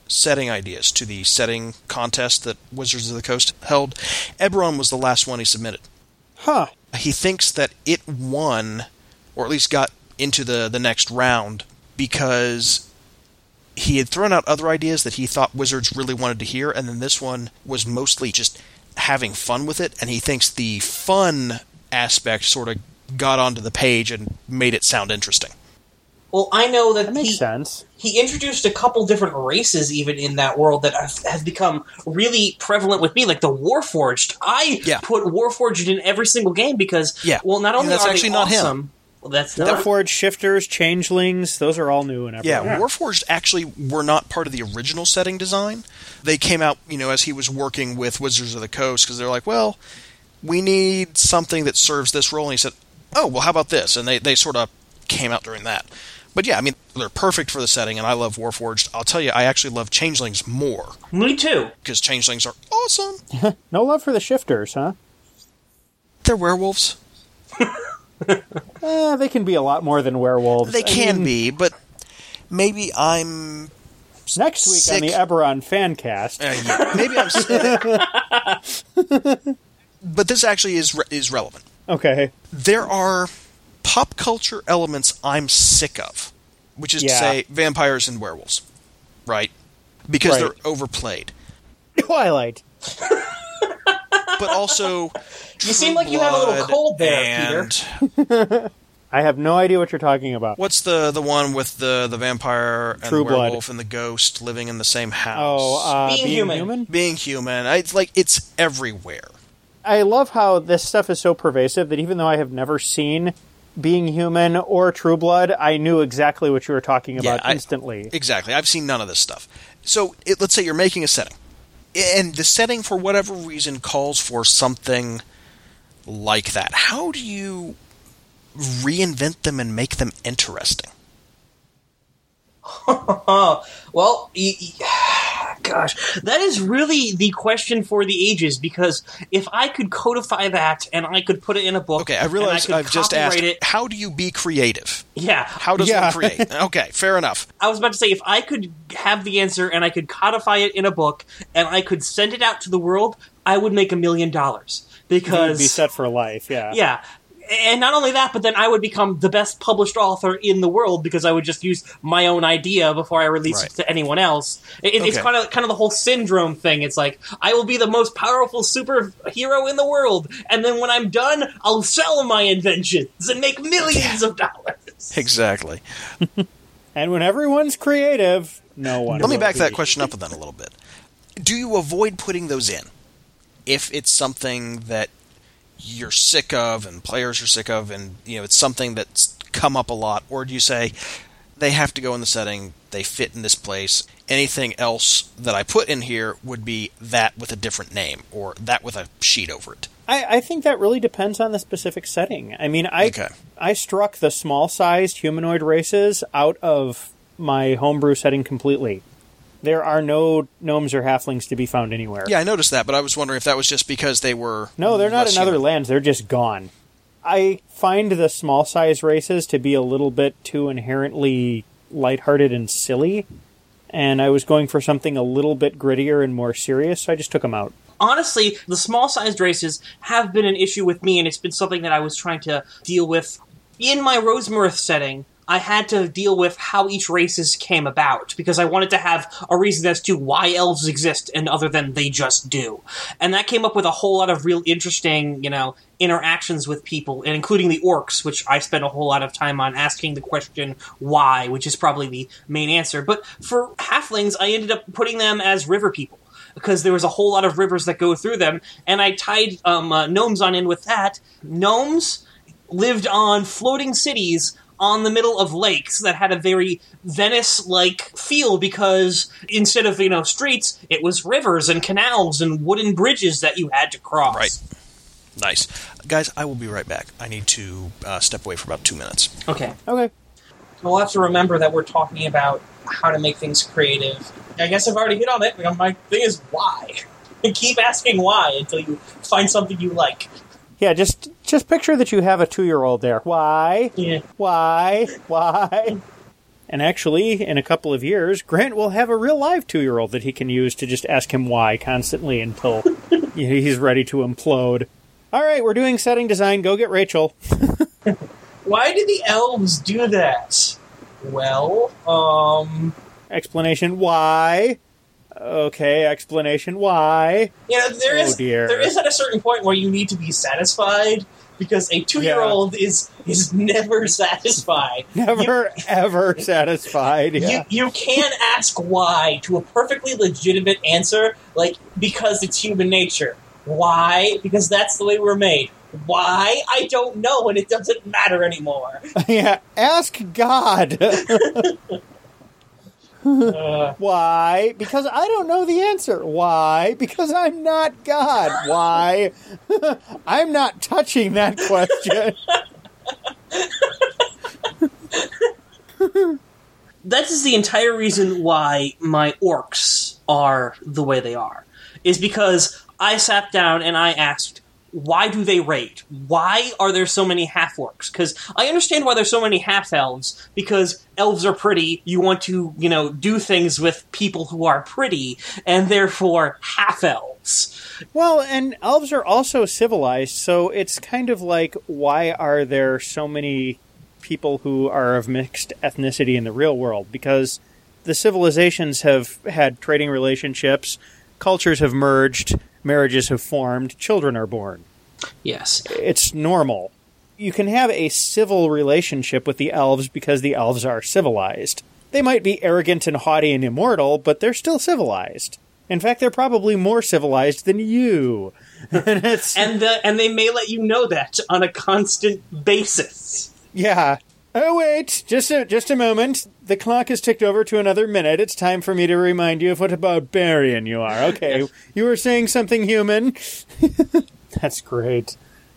setting ideas to the setting contest that Wizards of the Coast held, Eberron was the last one he submitted. Huh. He thinks that it won, or at least got into the, the next round, because he had thrown out other ideas that he thought Wizards really wanted to hear, and then this one was mostly just having fun with it, and he thinks the fun aspect sort of got onto the page and made it sound interesting. Well, I know that, That makes he, sense. he introduced a couple different races even in that world that have, have become really prevalent with me, like the Warforged. I Yeah. put Warforged in every single game because, Yeah. well, not And only that's are actually they not him. awesome... Well, that's not... Warforged, Shifters, Changelings, those are all new and Yeah, everything. Warforged actually were not part of the original setting design. They came out, you know, as he was working with Wizards of the Coast, because they're like, well, we need something that serves this role. And he said, oh, well, how about this? And they, they sort of came out during that. But yeah, I mean, they're perfect for the setting, and I love Warforged. I'll tell you, I actually love Changelings more, Me too. because Changelings are awesome. No love for the Shifters, huh? They're werewolves. Eh, they can be a lot more than werewolves. They I can mean, be, but maybe I'm... Next week sick. on the Eberron Fancast. Uh, yeah, maybe I'm sick. But this actually is re- is relevant. Okay. There are pop culture elements I'm sick of, which is to Yeah. say vampires and werewolves, right? Because Right. they're overplayed. Twilight. But also, You seem like you have a little Blood cold there, and Peter. I have no idea what you're talking about. what's the the one with the, the vampire and True the Blood. werewolf and the ghost living in the same house? Oh, uh, Being being, Human. human? Being human. I, it's like it's everywhere. I love how this stuff is so pervasive that even though I have never seen Being Human or True Blood, I knew exactly what you were talking about I- instantly. Exactly. I've seen none of this stuff. So it, let's say you're making a setting, and the setting, for whatever reason, calls for something like that. How do you reinvent them and make them interesting? Oh, well, y- y- gosh, that is really the question for the ages, because if I could codify that and I could put it in a book... Okay, I and realize could I've just asked, copyright it, how do you be creative? yeah, How does Yeah. one create? Okay, fair enough. I was about to say, if I could have the answer and I could codify it in a book and I could send it out to the world, I would make a million dollars. You would Because... be set for life, yeah. Yeah. And not only that, but then I would become the best published author in the world because I would just use my own idea before I release Right. it to anyone else. It, It's Okay. kind of kind of the whole syndrome thing. It's like, I will be the most powerful superhero in the world, and then when I'm done, I'll sell my inventions and make millions of dollars. Exactly. And when everyone's creative, no one Let me will back that be. question up then a little bit. Do you avoid putting those in if it's something that you're sick of and players are sick of, and you know it's something that's come up a lot, or do you say they have to go in the setting, they fit in this place, anything else that I put in here would be that with a different name or that with a sheet over it? I, I think that really depends on the specific setting. I mean, I Okay. I struck the small-sized humanoid races out of my homebrew setting completely. There are no gnomes or halflings to be found anywhere. Yeah, I noticed that, but I was wondering if that was just because they were No, they're not less in other human. lands. They're just gone. I find the small-sized races to be a little bit too inherently lighthearted and silly, and I was going for something a little bit grittier and more serious, so I just took them out. Honestly, the small-sized races have been an issue with me, and it's been something that I was trying to deal with. In my Rosemirth setting, I had to deal with how each races came about, because I wanted to have a reason as to why elves exist, and other than they just do. And that came up with a whole lot of real interesting, you know, interactions with people, and including the orcs, which I spent a whole lot of time on asking the question why, which is probably the main answer. But for halflings, I ended up putting them as river people, because there was a whole lot of rivers that go through them, and I tied um, uh, gnomes on in with that. Gnomes lived on floating cities on the middle of lakes that had a very Venice-like feel, because instead of, you know, streets, it was rivers and canals and wooden bridges that you had to cross. Right. Nice. Guys, I will be right back. I need to uh, step away for about two minutes. Okay. Okay. We'll have to remember that we're talking about how to make things creative. I guess I've already hit on it. My thing is why. Keep asking why until you find something you like. Yeah, just just picture that you have a two-year-old there. Why? Yeah. Why? Why? And actually, in a couple of years, Grant will have a real-live two-year-old that he can use to just ask him why constantly until he's ready to implode. All right, we're doing setting design. Go get Rachel. Why did the elves do that? Well, um... Explanation, why? Okay, explanation, why? You know, there oh, is dear. there is at a certain point where you need to be satisfied, because a two-year-old yeah. is is never satisfied. Never, you, ever satisfied, yeah. You, you can ask why to a perfectly legitimate answer, like, because it's human nature. Why? Because that's the way we're made. Why? I don't know, and it doesn't matter anymore. Yeah, ask God. uh, Why? Because I don't know the answer. Why? Because I'm not God. Why? I'm not touching that question. That is the entire reason why my orcs are the way they are. Is because I sat down and I asked, why do they raid? Why are there so many half-orcs? Because I understand why there's so many half-elves, because elves are pretty, you want to, you know, do things with people who are pretty, and therefore half-elves. Well, and elves are also civilized, so it's kind of like, why are there so many people who are of mixed ethnicity in the real world? Because the civilizations have had trading relationships, cultures have merged, marriages have formed, children are born. Yes. It's normal. You can have a civil relationship with the elves because the elves are civilized. They might be arrogant and haughty and immortal, but they're still civilized. In fact, they're probably more civilized than you. and it's, and, uh, and they may let you know that on a constant basis. Yeah. Oh, wait, just a, just a moment. The clock has ticked over to another minute. It's time for me to remind you of what a barbarian you are. Okay, yes. You were saying something human. That's great.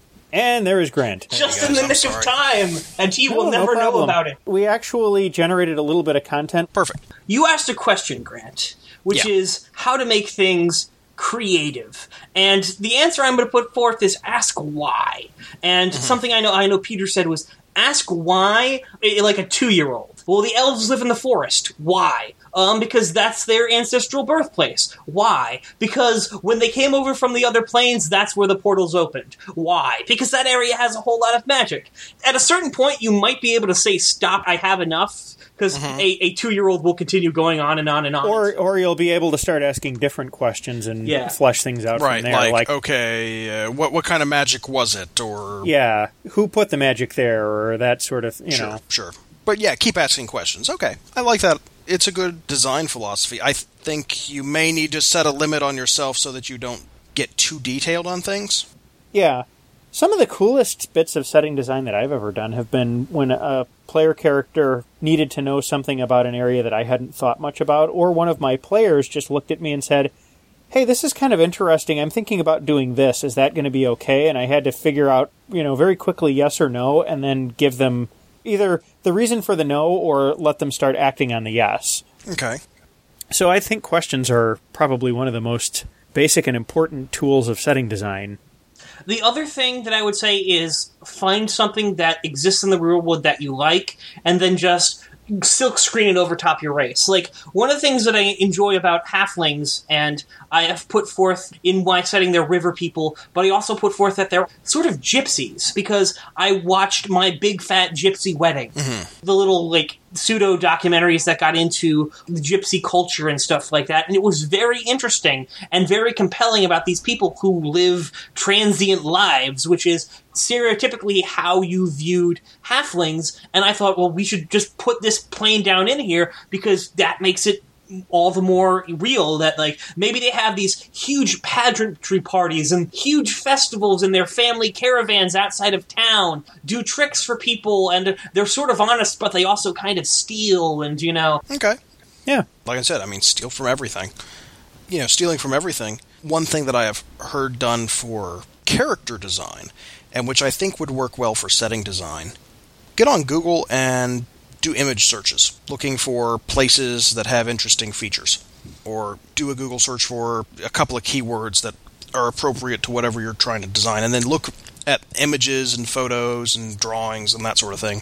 And there is Grant. Just in the nick of time, and he no, will never no know about it. We actually generated a little bit of content. Perfect. You asked a question, Grant, which yeah. is how to make things creative. And the answer I'm going to put forth is ask why. And mm-hmm. something I know I know Peter said was, ask why, like a two-year-old. Well, the elves live in the forest. Why? Um, because that's their ancestral birthplace. Why? Because when they came over from the other planes, that's where the portals opened. Why? Because that area has a whole lot of magic. At a certain point, you might be able to say, stop, I have enough, because mm-hmm. a, a two-year-old will continue going on and on and on. Or or you'll be able to start asking different questions and yeah. flesh things out right, from there. Like, like okay, uh, what what kind of magic was it? Or yeah, who put the magic there, or that sort of, you sure, know. Sure, but yeah, keep asking questions. Okay, I like that. It's a good design philosophy. I think you may need to set a limit on yourself so that you don't get too detailed on things. Yeah. Some of the coolest bits of setting design that I've ever done have been when a player character needed to know something about an area that I hadn't thought much about, or one of my players just looked at me and said, hey, this is kind of interesting. I'm thinking about doing this. Is that going to be okay? And I had to figure out, you know, very quickly yes or no, and then give them either the reason for the no or let them start acting on the yes. Okay. So I think questions are probably one of the most basic and important tools of setting design. The other thing that I would say is find something that exists in the real world that you like, and then just silk screen it over top your race. Like, one of the things that I enjoy about halflings, and I have put forth in my setting they're river people, but I also put forth that they're sort of gypsies, because I watched My Big Fat Gypsy Wedding. Mm-hmm. The little, like, pseudo-documentaries that got into the gypsy culture and stuff like that, and it was very interesting and very compelling about these people who live transient lives, which is stereotypically how you viewed halflings, and I thought, well, we should just put this plane down in here, because that makes it all the more real that, like, maybe they have these huge pageantry parties and huge festivals in their family caravans outside of town, do tricks for people, and they're sort of honest, but they also kind of steal, and, you know. Okay. Yeah. Like I said, I mean, steal from everything. You know, stealing from everything. One thing that I have heard done for character design, and which I think would work well for setting design, get on Google and do image searches, looking for places that have interesting features. Or do a Google search for a couple of keywords that are appropriate to whatever you're trying to design, and then look at images and photos and drawings and that sort of thing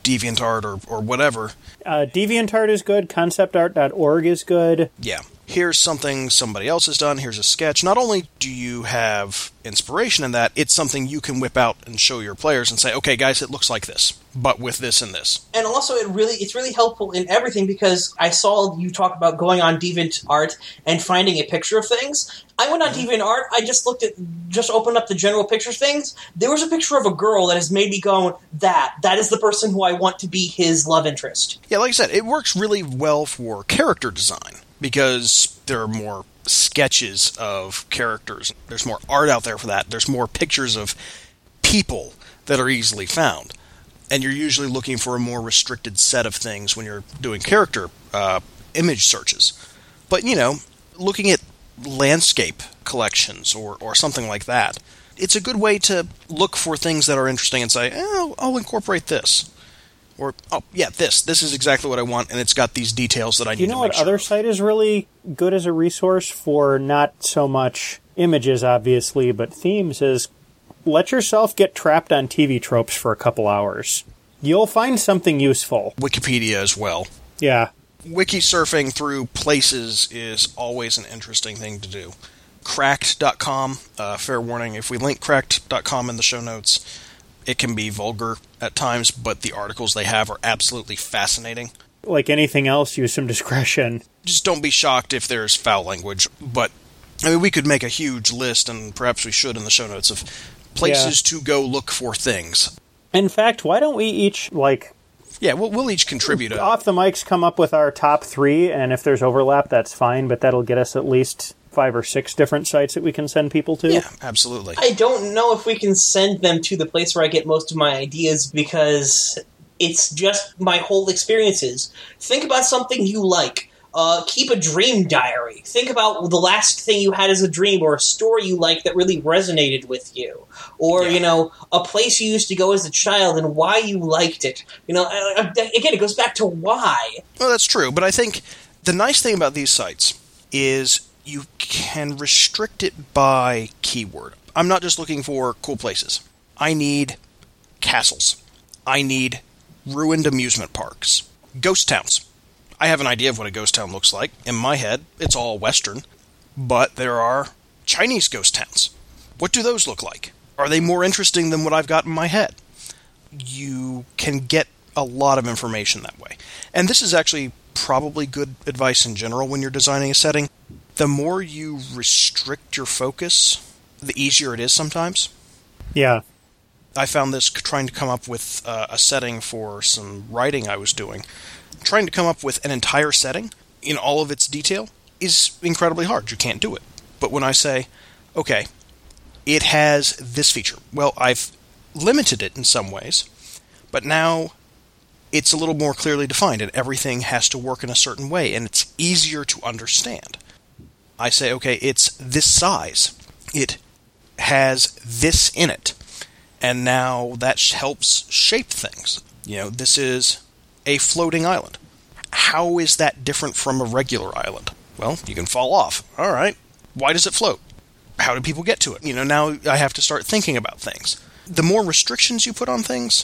DeviantArt or, or whatever. Uh, DeviantArt is good. concept art dot org is good. Yeah. Here's something somebody else has done. Here's a sketch. Not only do you have inspiration in that, it's something you can whip out and show your players and say, okay, guys, it looks like this, but with this and this. And also, it really it's really helpful in everything, because I saw you talk about going on DeviantArt and finding a picture of things. I went on mm-hmm. DeviantArt. I just looked at, just opened up the general picture things. There was a picture of a girl that has made me go, that, that is the person who I want to be his love interest. Yeah, like I said, it works really well for character design, because there are more sketches of characters. There's more art out there for that. There's more pictures of people that are easily found. And you're usually looking for a more restricted set of things when you're doing character uh, image searches. But, you know, looking at landscape collections or, or something like that, it's a good way to look for things that are interesting and say, oh, I'll incorporate this. Or, oh, yeah, this. This is exactly what I want, and it's got these details that I need to make sure. You know what other site is really good as a resource for not so much images, obviously, but themes is let yourself get trapped on T V tropes for a couple hours. You'll find something useful. Wikipedia as well. Yeah. Wiki surfing through places is always an interesting thing to do. Cracked dot com, uh, fair warning, if we link Cracked dot com in the show notes, it can be vulgar at times, but the articles they have are absolutely fascinating. Like anything else, use some discretion. Just don't be shocked if there's foul language. But, I mean, we could make a huge list, and perhaps we should in the show notes, of places yeah. to go look for things. In fact, why don't we each, like... Yeah, we'll, we'll each contribute. A, off the mics, come up with our top three, and if there's overlap, that's fine, but that'll get us at least five or six different sites that we can send people to. Yeah, absolutely. I don't know if we can send them to the place where I get most of my ideas, because it's just my whole experiences. Think about something you like. Uh, keep a dream diary. Think about the last thing you had as a dream, or a story you liked that really resonated with you. Or, yeah. you know, a place you used to go as a child and why you liked it. You know, again, it goes back to why. Well, that's true, but I think the nice thing about these sites is you can restrict it by keyword. I'm not just looking for cool places. I need castles. I need ruined amusement parks. Ghost towns. I have an idea of what a ghost town looks like. In my head, it's all Western. But there are Chinese ghost towns. What do those look like? Are they more interesting than what I've got in my head? You can get a lot of information that way. And this is actually probably good advice in general when you're designing a setting. The more you restrict your focus, the easier it is sometimes. Yeah. I found this trying to come up with uh, a setting for some writing I was doing. Trying to come up with an entire setting in all of its detail is incredibly hard. You can't do it. But when I say, okay, it has this feature. Well, I've limited it in some ways, but now it's a little more clearly defined, and everything has to work in a certain way, and it's easier to understand. I say, okay, it's this size. It has this in it. And now that helps shape things. You know, this is a floating island. How is that different from a regular island? Well, you can fall off. All right. Why does it float? How do people get to it? You know, now I have to start thinking about things. The more restrictions you put on things,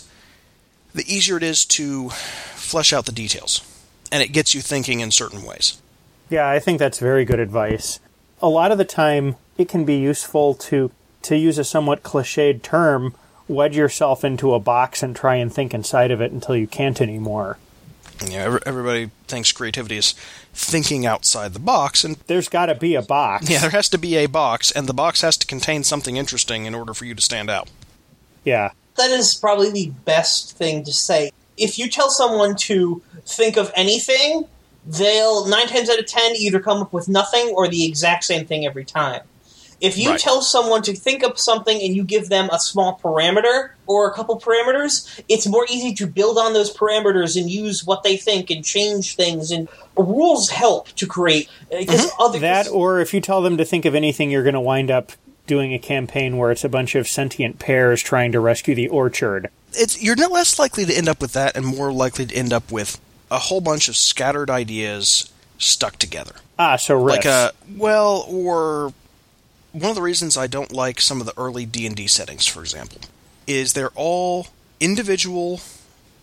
the easier it is to flesh out the details. And it gets you thinking in certain ways. Yeah, I think that's very good advice. A lot of the time, it can be useful to, to use a somewhat cliched term, wedge yourself into a box and try and think inside of it until you can't anymore. Yeah, everybody thinks creativity is thinking outside the box, and there's got to be a box. Yeah, there has to be a box, and the box has to contain something interesting in order for you to stand out. Yeah. That is probably the best thing to say. If you tell someone to think of anything, they'll, nine times out of ten, either come up with nothing or the exact same thing every time. If you right. tell someone to think of something and you give them a small parameter or a couple parameters, it's more easy to build on those parameters and use what they think and change things. And rules help to create. Mm-hmm. Other, that, or if you tell them to think of anything, you're going to wind up doing a campaign where it's a bunch of sentient pears trying to rescue the orchard. It's You're not less likely to end up with that and more likely to end up with a whole bunch of scattered ideas stuck together. Ah, so riffs. Like a, well, or... One of the reasons I don't like some of the early D and D settings, for example, is they're all individual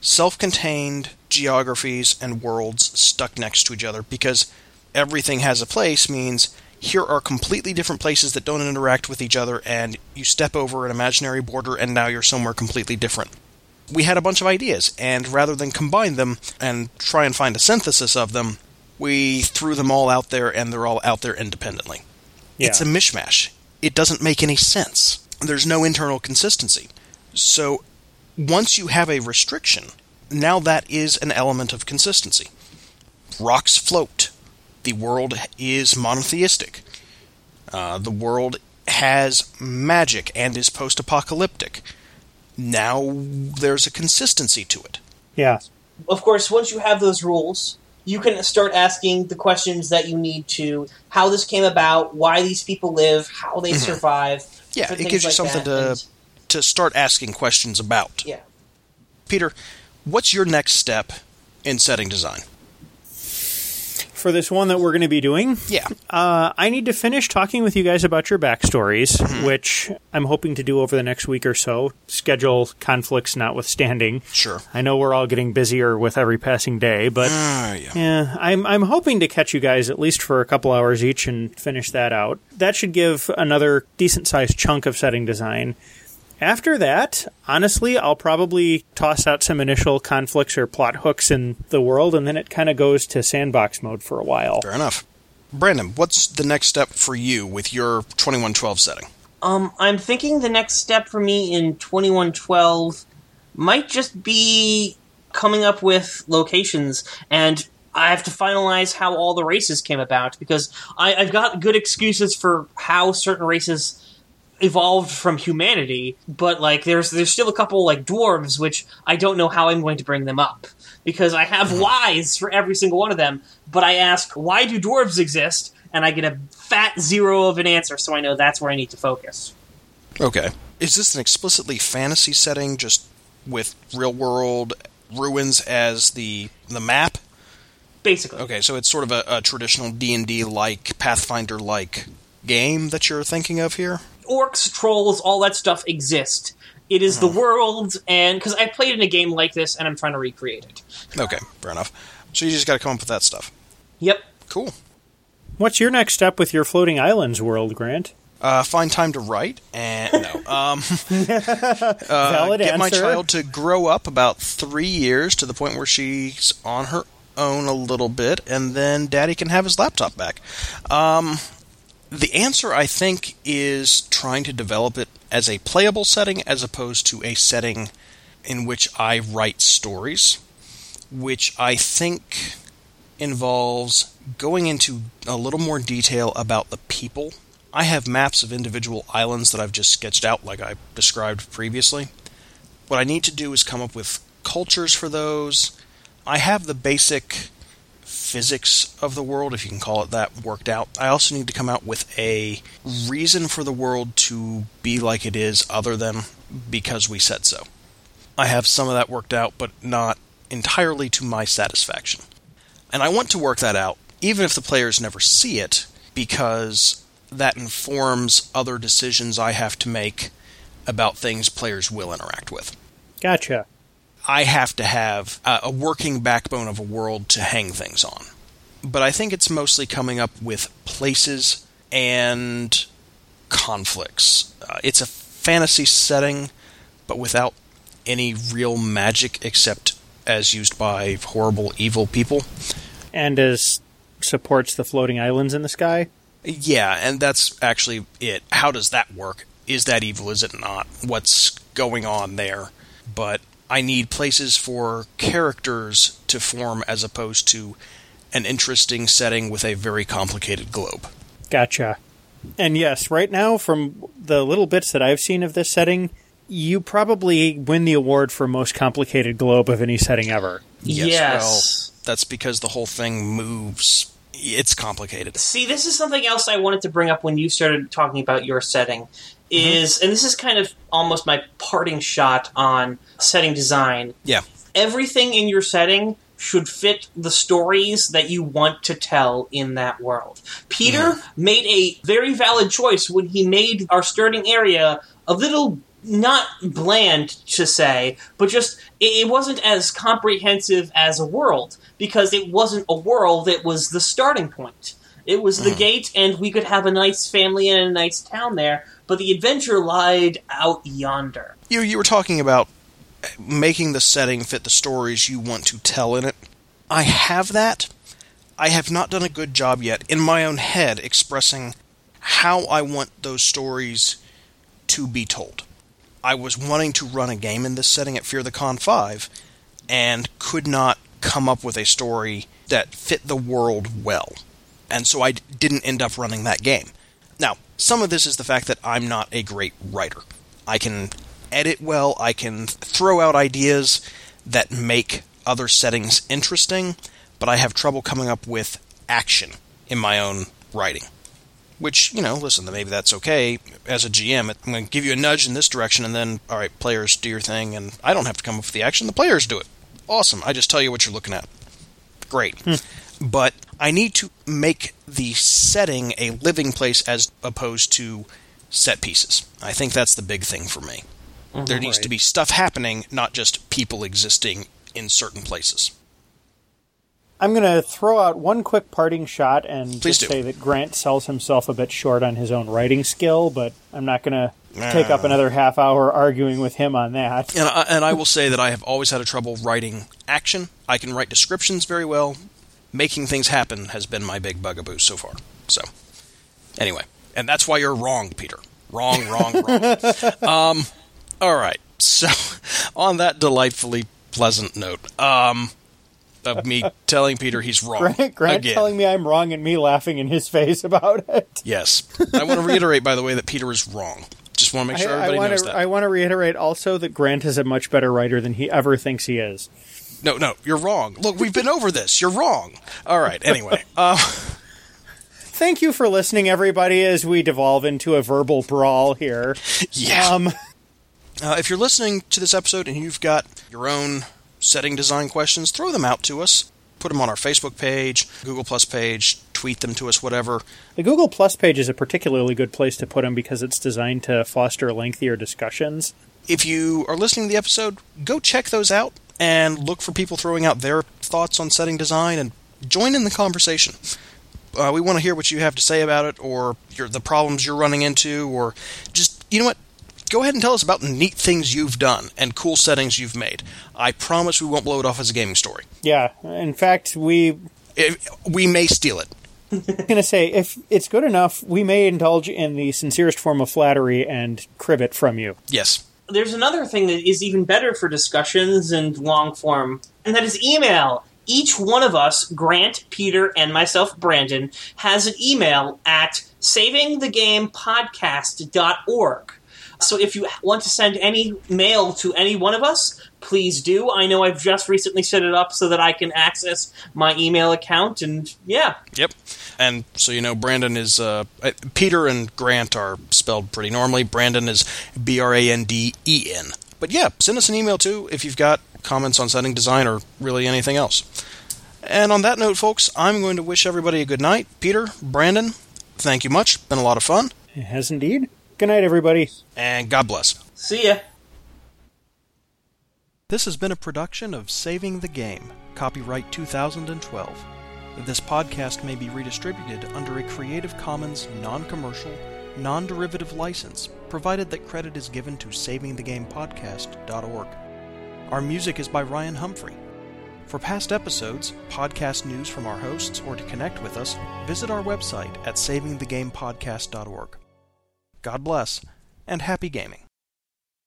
self-contained geographies and worlds stuck next to each other, because everything has a place means here are completely different places that don't interact with each other, and you step over an imaginary border and now you're somewhere completely different. We had a bunch of ideas, and rather than combine them and try and find a synthesis of them, we threw them all out there, and they're all out there independently. Yeah. It's a mishmash. It doesn't make any sense. There's no internal consistency. So once you have a restriction, now that is an element of consistency. Rocks float. The world is monotheistic. Uh, the world has magic and is post-apocalyptic. Now there's a consistency to it. Yeah. Of course, once you have those rules, you can start asking the questions that you need to, how this came about, why these people live, how they mm-hmm. survive. Yeah, it gives you like something to and, to start asking questions about. Yeah. Peter, what's your next step in setting design? For this one that we're going to be doing, yeah, uh, I need to finish talking with you guys about your backstories, mm-hmm. which I'm hoping to do over the next week or so, schedule conflicts notwithstanding. Sure. I know we're all getting busier with every passing day, but uh, yeah. yeah, I'm, I'm hoping to catch you guys at least for a couple hours each and finish that out. That should give another decent-sized chunk of setting design. After that, honestly, I'll probably toss out some initial conflicts or plot hooks in the world, and then it kind of goes to sandbox mode for a while. Fair enough. Brandon, what's the next step for you with your twenty-one twelve setting? Um, I'm thinking the next step for me in twenty-one twelve might just be coming up with locations, and I have to finalize how all the races came about, because I, I've got good excuses for how certain races evolved from humanity, but like there's there's still a couple like dwarves which I don't know how I'm going to bring them up, because I have whys for every single one of them, but I ask, why do dwarves exist? And I get a fat zero of an answer, so I know that's where I need to focus. Okay. Is this an explicitly fantasy setting, just with real world ruins as the the map? Basically. Okay, so it's sort of a, a traditional D and D-like, Pathfinder-like game that you're thinking of here? Orcs, trolls, all that stuff exist. It is mm-hmm. the world, and because I played in a game like this, and I'm trying to recreate it. Okay, fair enough. So you just got to come up with that stuff. Yep. Cool. What's your next step with your Floating Islands world, Grant? Uh, find time to write, and no. Um, uh, Valid get answer. my child to grow up about three years to the point where she's on her own a little bit, and then Daddy can have his laptop back. Um... The answer, I think, is trying to develop it as a playable setting as opposed to a setting in which I write stories, which I think involves going into a little more detail about the people. I have maps of individual islands that I've just sketched out like I described previously. What I need to do is come up with cultures for those. I have the basic physics of the world, if you can call it that, worked out. I also need to come out with a reason for the world to be like it is other than because we said so. I have some of that worked out, but not entirely to my satisfaction. And I want to work that out, even if the players never see it, because that informs other decisions I have to make about things players will interact with. Gotcha. I have to have a working backbone of a world to hang things on. But I think it's mostly coming up with places and conflicts. Uh, it's a fantasy setting, but without any real magic except as used by horrible, evil people. And as supports the floating islands in the sky? Yeah, and that's actually it. How does that work? Is that evil? Is it not? What's going on there? But I need places for characters to form as opposed to an interesting setting with a very complicated globe. Gotcha. And yes, right now, from the little bits that I've seen of this setting, you probably win the award for most complicated globe of any setting ever. Yes, yes. Well, that's because the whole thing moves. It's complicated. See, this is something else I wanted to bring up when you started talking about your setting. Is, mm-hmm. and this is kind of almost my parting shot on setting design. Yeah. Everything in your setting should fit the stories that you want to tell in that world. Peter mm-hmm. made a very valid choice when he made our starting area a little not bland to say, but just it wasn't as comprehensive as a world, because it wasn't a world, it was the starting point. It was the mm. gate, and we could have a nice family and a nice town there, but the adventure lied out yonder. You, you were talking about making the setting fit the stories you want to tell in it. I have that. I have not done a good job yet in my own head expressing how I want those stories to be told. I was wanting to run a game in this setting at Fear the Con five and could not come up with a story that fit the world well. And so I d- didn't end up running that game. Now, some of this is the fact that I'm not a great writer. I can edit well, I can throw out ideas that make other settings interesting, but I have trouble coming up with action in my own writing. Which, you know, listen, maybe that's okay. As a G M, I'm going to give you a nudge in this direction, and then, all right, players, do your thing, and I don't have to come up with the action. The players do it. Awesome. I just tell you what you're looking at. Great. Hmm. But I need to make the setting a living place as opposed to set pieces. I think that's the big thing for me. Mm-hmm, there needs right. to be stuff happening, not just people existing in certain places. I'm going to throw out one quick parting shot and Please just do. say that Grant sells himself a bit short on his own writing skill, but I'm not going to uh, take up another half hour arguing with him on that. And I, and I will say that I have always had a trouble writing action. I can write descriptions very well. Making things happen has been my big bugaboo so far. So, anyway. And that's why you're wrong, Peter. Wrong, wrong, wrong. um, all right. So, on that delightfully pleasant note, um... of me telling Peter he's wrong. Grant, Grant again. telling me I'm wrong and me laughing in his face about it. Yes. I want to reiterate, by the way, that Peter is wrong. Just want to make sure I, everybody I wanna, knows that. I want to reiterate also that Grant is a much better writer than he ever thinks he is. No, no, you're wrong. Look, we've been over this. You're wrong. All right, anyway. Uh, Thank you for listening, everybody, as we devolve into a verbal brawl here. Yeah. Um, uh, if you're listening to this episode and you've got your own setting design questions, throw them out to us. Put them on our Facebook page, Google Plus page, tweet them to us, whatever. The Google Plus page is a particularly good place to put them because it's designed to foster lengthier discussions. If you are listening to the episode, go check those out and look for people throwing out their thoughts on setting design and join in the conversation. Uh, we want to hear what you have to say about it, or your, the problems you're running into, or just, you know what? Go ahead and tell us about neat things you've done and cool settings you've made. I promise we won't blow it off as a gaming story. Yeah, in fact, we... It, we may steal it. I was going to say, if it's good enough, we may indulge in the sincerest form of flattery and crib it from you. Yes. There's another thing that is even better for discussions and long form, and that is email. Each one of us, Grant, Peter, and myself, Brandon, has an email at saving the game podcast dot org. So if you want to send any mail to any one of us, please do. I know I've just recently set it up so that I can access my email account, and yeah. Yep. And so you know, Brandon is... Uh, Peter and Grant are spelled pretty normally. Brandon is B R A N D E N. But yeah, send us an email too if you've got comments on setting design or really anything else. And on that note, folks, I'm going to wish everybody a good night. Peter, Brandon, thank you much. Been a lot of fun. It has indeed. Good night, everybody. And God bless. See ya. This has been a production of Saving the Game, copyright two thousand twelve. This podcast may be redistributed under a Creative Commons non-commercial, non-derivative license, provided that credit is given to saving the game podcast dot org. Our music is by Ryan Humphrey. For past episodes, podcast news from our hosts, or to connect with us, visit our website at saving the game podcast dot org. God bless, and happy gaming.